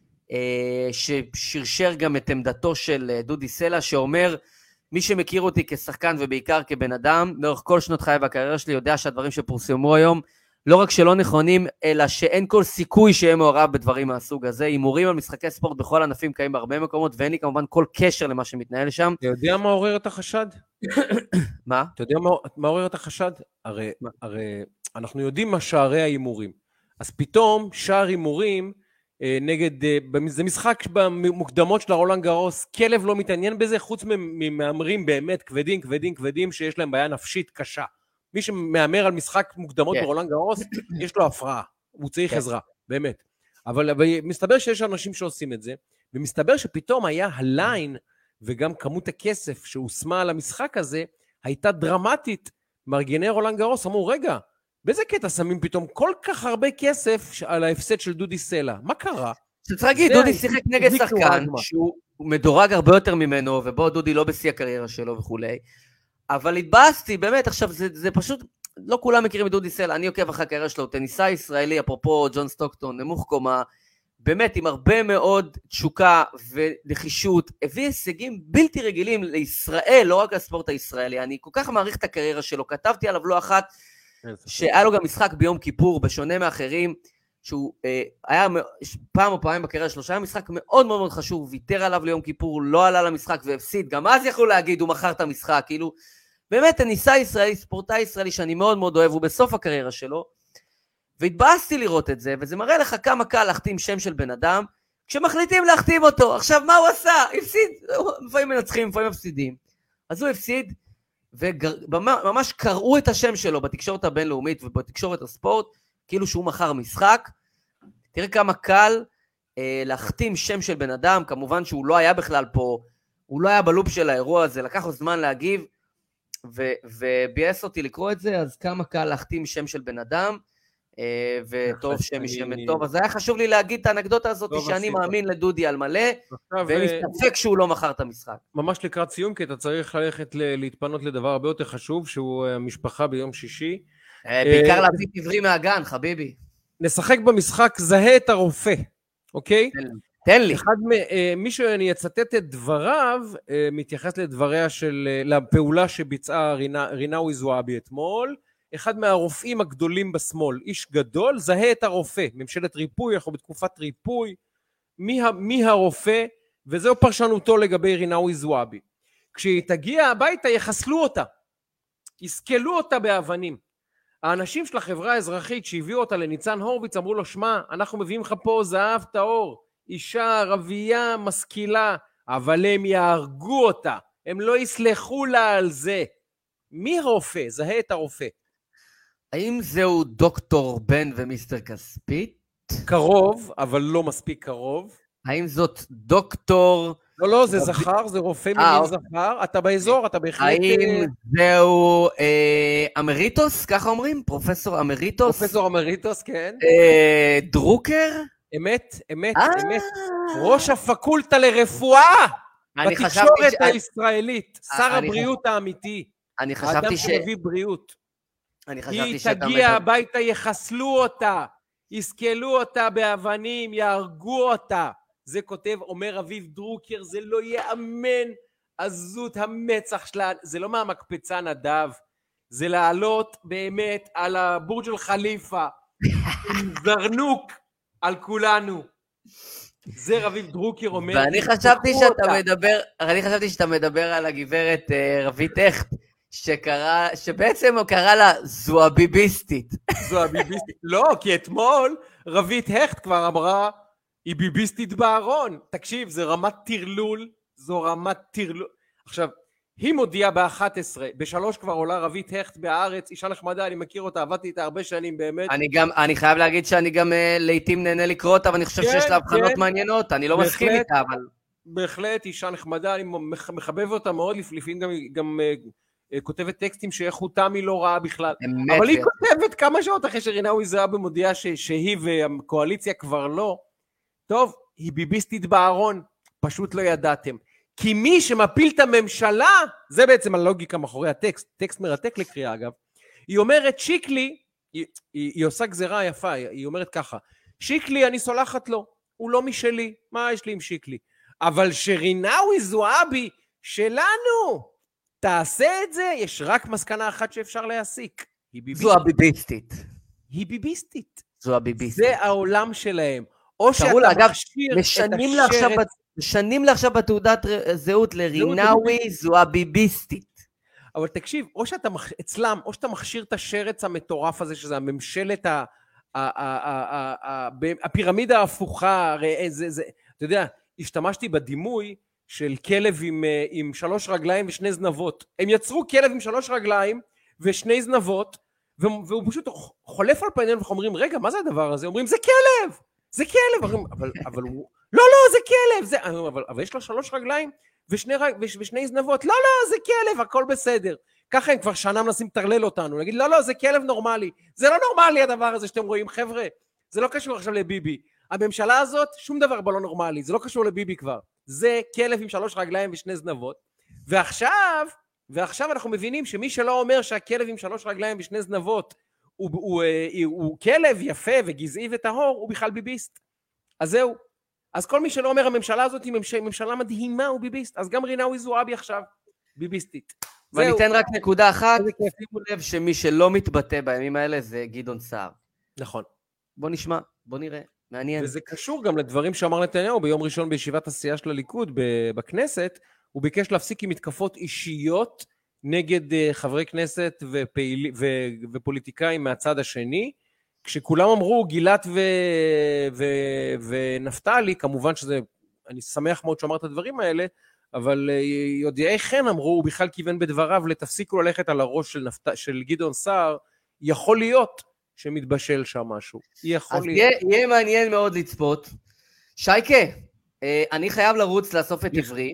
ששרשר גם את עמדתו של דודי סלע, שאומר, מי שמכיר אותי כשחקן ובעיקר כבן אדם, לאורך כל שנות חיי והקריירה שלי, יודע שהדברים שפורסמו היום, לא רק שלא נכונים, אלא שאין כל סיכוי שיהיה מעורב בדברים מהסוג הזה. הימורים על משחקי ספורט בכל ענפים קיים בהרבה מקומות, ואין לי כמובן כל קשר למה שמתנהל שם. אתה יודע מה עורר את החשד? מה? אתה יודע מה עורר את החשד? הרי, הרי אנחנו יודעים מה שערי ההימורים. אז פתאום שער הימורים נגד, זה משחק במוקדמות של הרולנד גרוס, כלב לא מתעניין בזה, חוץ ממאמרים באמת כבדים, כבדים, כבדים, שיש להם בעיה נפשית קשה. מי שמאמר על משחק מוקדמות yeah. ברולנד גרוס, יש לו הפרעה, הוא צריך yeah. עזרה, באמת. אבל, אבל מסתבר שיש אנשים שעושים את זה, ומסתבר שפתאום היה הליין, וגם כמות הכסף שהוסמה על המשחק הזה, הייתה דרמטית. מארגני רולנד גרוס אמרו, רגע, באיזה קטע שמים פתאום כל כך הרבה כסף על ההפסד של דודי סלע? מה קרה? צריך להגיד, דודי שיחק נגד שחקן, שהוא מדורג הרבה יותר ממנו, ובו דודי לא בשיא הקריירה שלו וכולי, אבל התבאסתי, באמת, עכשיו, זה, זה פשוט, לא כולם מכירים את דודי סלע, אני עוקב אחרי הקריירה שלו, טניסאי ישראלי, אפרופו ג'ון סטוקטון, נמוך קומה, באמת, עם הרבה מאוד תשוקה ונחישות, הביא הישגים בלתי רגילים לישראל, לא רק לספורט הישראלי, אני כל כך מעריך את הקריירה שלו, כתבתי עליו לא אחת, שהיה לו גם משחק ביום כיפור, בשונה מאחרים, שהוא אה, היה פעם או פעמים בקריירה שלו, שהיה משחק מאוד מאוד מאוד חשוב, ויתר עליו ליום כיפור, לא עלה למשחק והפסיד, גם אז יכלו להגיד, הוא מכר את המשחק, כאילו, באמת, הניסה ישראלי, ספורטאי ישראלי שאני מאוד מאוד אוהב, הוא בסוף הקריירה שלו, והתבאסתי לראות את זה, וזה מראה לך כמה קל להחתים שם של בן אדם, כשמחליטים להחתים אותו. עכשיו, מה הוא עשה? הפסיד, לפעמים מנצחים, לפעמים מפסידים. אז הוא הפסיד, וממש קראו את השם שלו בתקשורת הבינלאומית ובתקשורת הספורט, כאילו שהוא מכר משחק. תראה כמה קל אה, להחתים שם של בן אדם, כמובן שהוא לא היה בכלל פה, הוא לא היה בלופ של האירוע הזה, לקח לו זמן להגיב, ו- ובייס אותי לקרוא את זה, אז כמה קל להחתים שם של בן אדם, וטוב שם משם טוב, אז היה חשוב לי להגיד את האנקדוטה הזאת שאני מאמין לדודי על מלא, ואין לי ספק שהוא לא מכר את המשחק. ממש לקראת סיום, כי אתה צריך ללכת להתפנות לדבר הרבה יותר חשוב, שהוא המשפחה ביום שישי. בעיקר להביא עברי מהגן, חביבי. נשחק במשחק זהה את הרופא, אוקיי? תן לי. מישהו אני אצטט את דבריו, מתייחס לדבריה של, לפעולה שביצעה רינאוי זועבי אתמול, אחד מהרופאים הגדולים בשמאל, איש גדול, זהה את הרופא, ממשלת ריפוי, אנחנו בתקופת ריפוי, מי, מי הרופא, וזהו פרשנותו לגבי רינאוי זועבי. כשהיא תגיע הביתה, יחסלו אותה, יסקלו אותה באבנים. האנשים של החברה האזרחית שהביאו אותה לניצן הורוביץ, אמרו לו, שמע, אנחנו מביאים לך פה זהב טהור, אישה, רבייה, משכילה, אבל הם יהרגו אותה, הם לא יסלחו לה על זה. מי הרופא? זהה את הרופא. האם זהו דוקטור בן ומיסטר כספית? קרוב, אבל לא מספיק קרוב. האם זאת דוקטור... לא, לא, זה זכר, זה רופא מילים זכר. אתה באזור, אתה בהחלט... האם זהו אמריטוס, ככה אומרים? פרופסור אמריטוס? פרופסור אמריטוס, כן. דרוקר? אמת, אמת, אמת. ראש הפקולטה לרפואה בתקשורת הישראלית. שר הבריאות האמיתי. אני חשבתי ש... האדם שמביא בריאות. היא תגיע הביתה, יחסלו אותה, יסקלו אותה באבנים, יהרגו אותה. זה כותב, אומר אביב דרוקר, זה לא יאמן, עזות המצח שלה, זה לא מהמקפצה נדב, זה לעלות באמת על הבורג' אל חליפה, עם זרנוק על כולנו. זה רביב דרוקר אומר. ואני חשבתי שאתה מדבר, אני חשבתי שאתה מדבר על הגברת רבית הכט, שקרא, שבעצם הוא קרא לה זועביביסטית. זועביביסטית. לא, כי אתמול רבית הכט כבר אמרה, היא ביביסטית בארון. תקשיב, זה רמת תרלול, זו רמת תרלול. עכשיו, היא מודיעה ב-אחת עשרה, בשלוש כבר עולה רבית הכט בהארץ, אישה נחמדה, אני מכיר אותה, עבדתי איתה הרבה שנים באמת. אני גם, אני חייב להגיד שאני גם לעתים נהנה לקרוא אותה, ואני חושב שיש לה הבחנות מעניינות, אני לא מסכים איתה, אבל... בהחלט, אישה נחמדה, אני מחבב אותה מאוד, לפעמים גם... גם כותבת טקסטים שאיכותם היא לא רעה בכלל, אבל היא כותבת כמה שעות אחרי שרינאוי זועבי מודיעה שהיא והקואליציה כבר לא, טוב, היא ביביסטית בארון, פשוט לא ידעתם, כי מי שמפיל את הממשלה, זה בעצם הלוגיקה מאחורי הטקסט, טקסט מרתק לקריאה אגב, היא אומרת שיקלי, היא, היא, היא עושה גזרה יפה, היא אומרת ככה, שיקלי אני סולחת לו, הוא לא משלי, מה יש לי עם שיקלי, אבל שרינאוי זועבי שלנו, תעשה את זה, יש רק מסקנה אחת שאפשר להסיק. זו הביביסטית. היא ביביסטית. זו הביביסטית. זה העולם שלהם. או שאתה מכשיר את השרץ. משנים לה עכשיו בתעודת זהות לרינאוי, זו הביביסטית. אבל תקשיב, או שאתה אצלם, או שאתה מכשיר את השרץ המטורף הזה, שזה הממשלת, הפירמידה ההפוכה, אתה יודע, השתמשתי בדימוי, של כלב עם, עם שלוש רגליים ושני זנבות. הם יצרו כלב עם שלוש רגליים ושני זנבות, והוא פשוט חולף על פנינו ואומרים, רגע, מה זה הדבר הזה? אומרים, זה כלב! זה כלב! אומרים, אבל, אבל הוא... לא, לא, זה כלב! זה... אבל, אבל יש לו שלוש רגליים ושני, ושני זנבות. לא, לא, זה כלב, הכל בסדר. ככה הם כבר שנה מנסים תרלל אותנו. נגיד, לא, לא, זה כלב נורמלי. זה לא נורמלי הדבר הזה שאתם רואים, חבר'ה. זה לא קשור עכשיו לביבי. הממשלה הזאת, שום דבר בה לא נורמלי. זה לא קשור לביבי כבר. זה כלב עם שלוש רגליים ושני זנבות, ועכשיו, ועכשיו אנחנו מבינים שמי שלא אומר שהכלב עם שלוש רגליים ושני זנבות הוא, הוא, הוא, הוא כלב יפה וגזעי וטהור, הוא בכלל ביביסט. אז זהו. אז כל מי שלא אומר הממשלה הזאת היא ממשלה מדהימה הוא ביביסט, אז גם רינאוי זועבי עכשיו ביביסטית. ואני אתן רק נקודה אחת, שימו לב שמי שלא מתבטא בימים האלה זה גדעון סער. נכון. בוא נשמע, בוא נראה, מעניין. וזה קשור גם לדברים שאמר נתניהו ביום ראשון בישיבת הסיעה של הליכוד בכנסת, הוא ביקש להפסיק עם מתקפות אישיות נגד חברי כנסת ופעיל, ו, ופוליטיקאים מהצד השני, כשכולם אמרו גילת ו, ו, ונפתלי, כמובן שזה, אני שמח מאוד שאמר את הדברים האלה, אבל יודעי חן אמרו, הוא בכלל כיוון בדבריו, לתפסיקו ללכת על הראש של, נפת... של גדעון סער, יכול להיות שמתבשל שם משהו. יכול אז להיות. יהיה, יהיה מעניין מאוד לצפות. שייקה, אני חייב לרוץ לאסוף את עברי,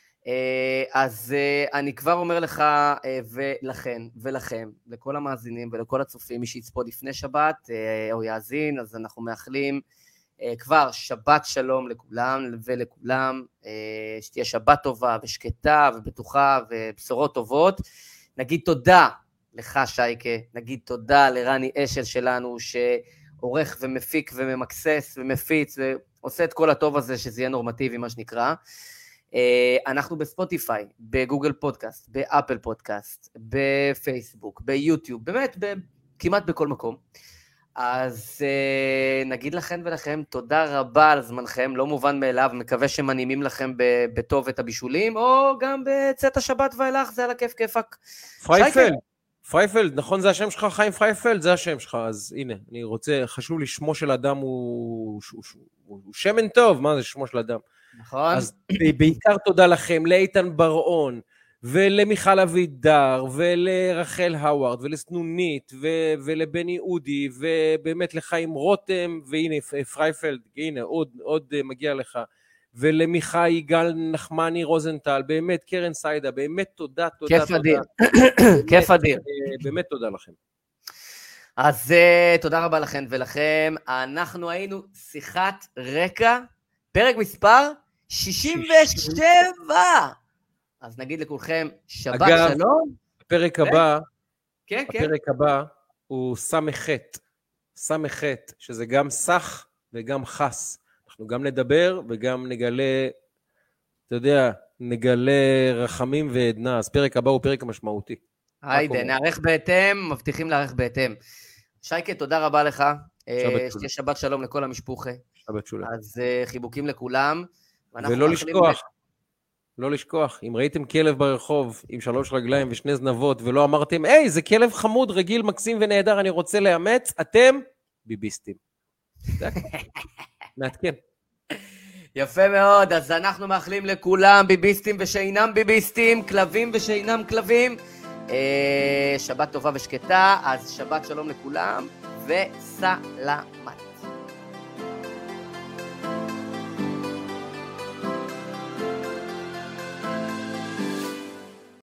אז אני כבר אומר לך ולכן ולכם, לכל המאזינים ולכל הצופים, מי שיצפות לפני שבת או יאזין, אז אנחנו מאחלים כבר שבת שלום לכולם ולכולם, שתהיה שבת טובה ושקטה ובטוחה ובשורות טובות. נגיד תודה לך שייקה, נגיד תודה לרני אשל שלנו שעורך ומפיק וממקסס ומפיץ ועושה את כל הטוב הזה שזה יהיה נורמטיבי מה שנקרא. אנחנו בספוטיפיי, בגוגל פודקאסט, באפל פודקאסט, בפייסבוק, ביוטיוב, באמת כמעט בכל מקום. אז נגיד לכם ולכם תודה רבה על זמנכם, לא מובן מאליו, מקווה שמנימים לכם בטוב את הבישולים, או גם בצאת השבת ואילך, זה על הכיף כיפק. פרייפלד, פרייפלד, נכון זה השם שלך, חיים פרייפלד, זה השם שלך, אז הנה, אני רוצה, חשוב לי, שמו של אדם הוא, הוא, הוא, הוא שמן טוב, מה זה שמו של אדם? נכון. אז בעיקר תודה לכם, לאיתן ברעון, ולמיכל אבידר, ולרחל האווארד, ולסנונית, ו- ולבני אודי, ובאמת לחיים רותם, והנה פרייפלד, הנה עוד, עוד מגיע לך, ולמיכה יגאל נחמני רוזנטל, באמת קרן סיידה, באמת תודה, תודה, כיף אדיר, כיף אדיר. באמת תודה לכם. אז תודה רבה לכם ולכם, אנחנו היינו שיחת רקע, פרק מספר שישים ושבע. אז נגיד לכולכם שבת אגב, שלום. הפרק הבא, כן, כן. הפרק הבא הוא סמכת, סמכת, שזה גם סך וגם חס. אנחנו גם נדבר וגם נגלה, אתה יודע, נגלה רחמים ועדנה. אז פרק הבא הוא פרק משמעותי. היידה, נערך בהתאם, מבטיחים לערך בהתאם. שייקה, תודה רבה לך. שתהיה שבת שלום לכל המשפוחה. שבת שולה. אז חיבוקים לכולם. ולא לשכוח, לא לשכוח, אם ראיתם כלב ברחוב עם שלוש רגליים ושני זנבות, ולא אמרתם, היי, זה כלב חמוד, רגיל, מקסים ונהדר, אני רוצה לאמץ, אתם ביביסטים. מעדכן. יפה מאוד, אז אנחנו מאחלים לכולם ביביסטים ושאינם ביביסטים, כלבים ושאינם כלבים. שבת טובה ושקטה, אז שבת שלום לכולם, וסלמת.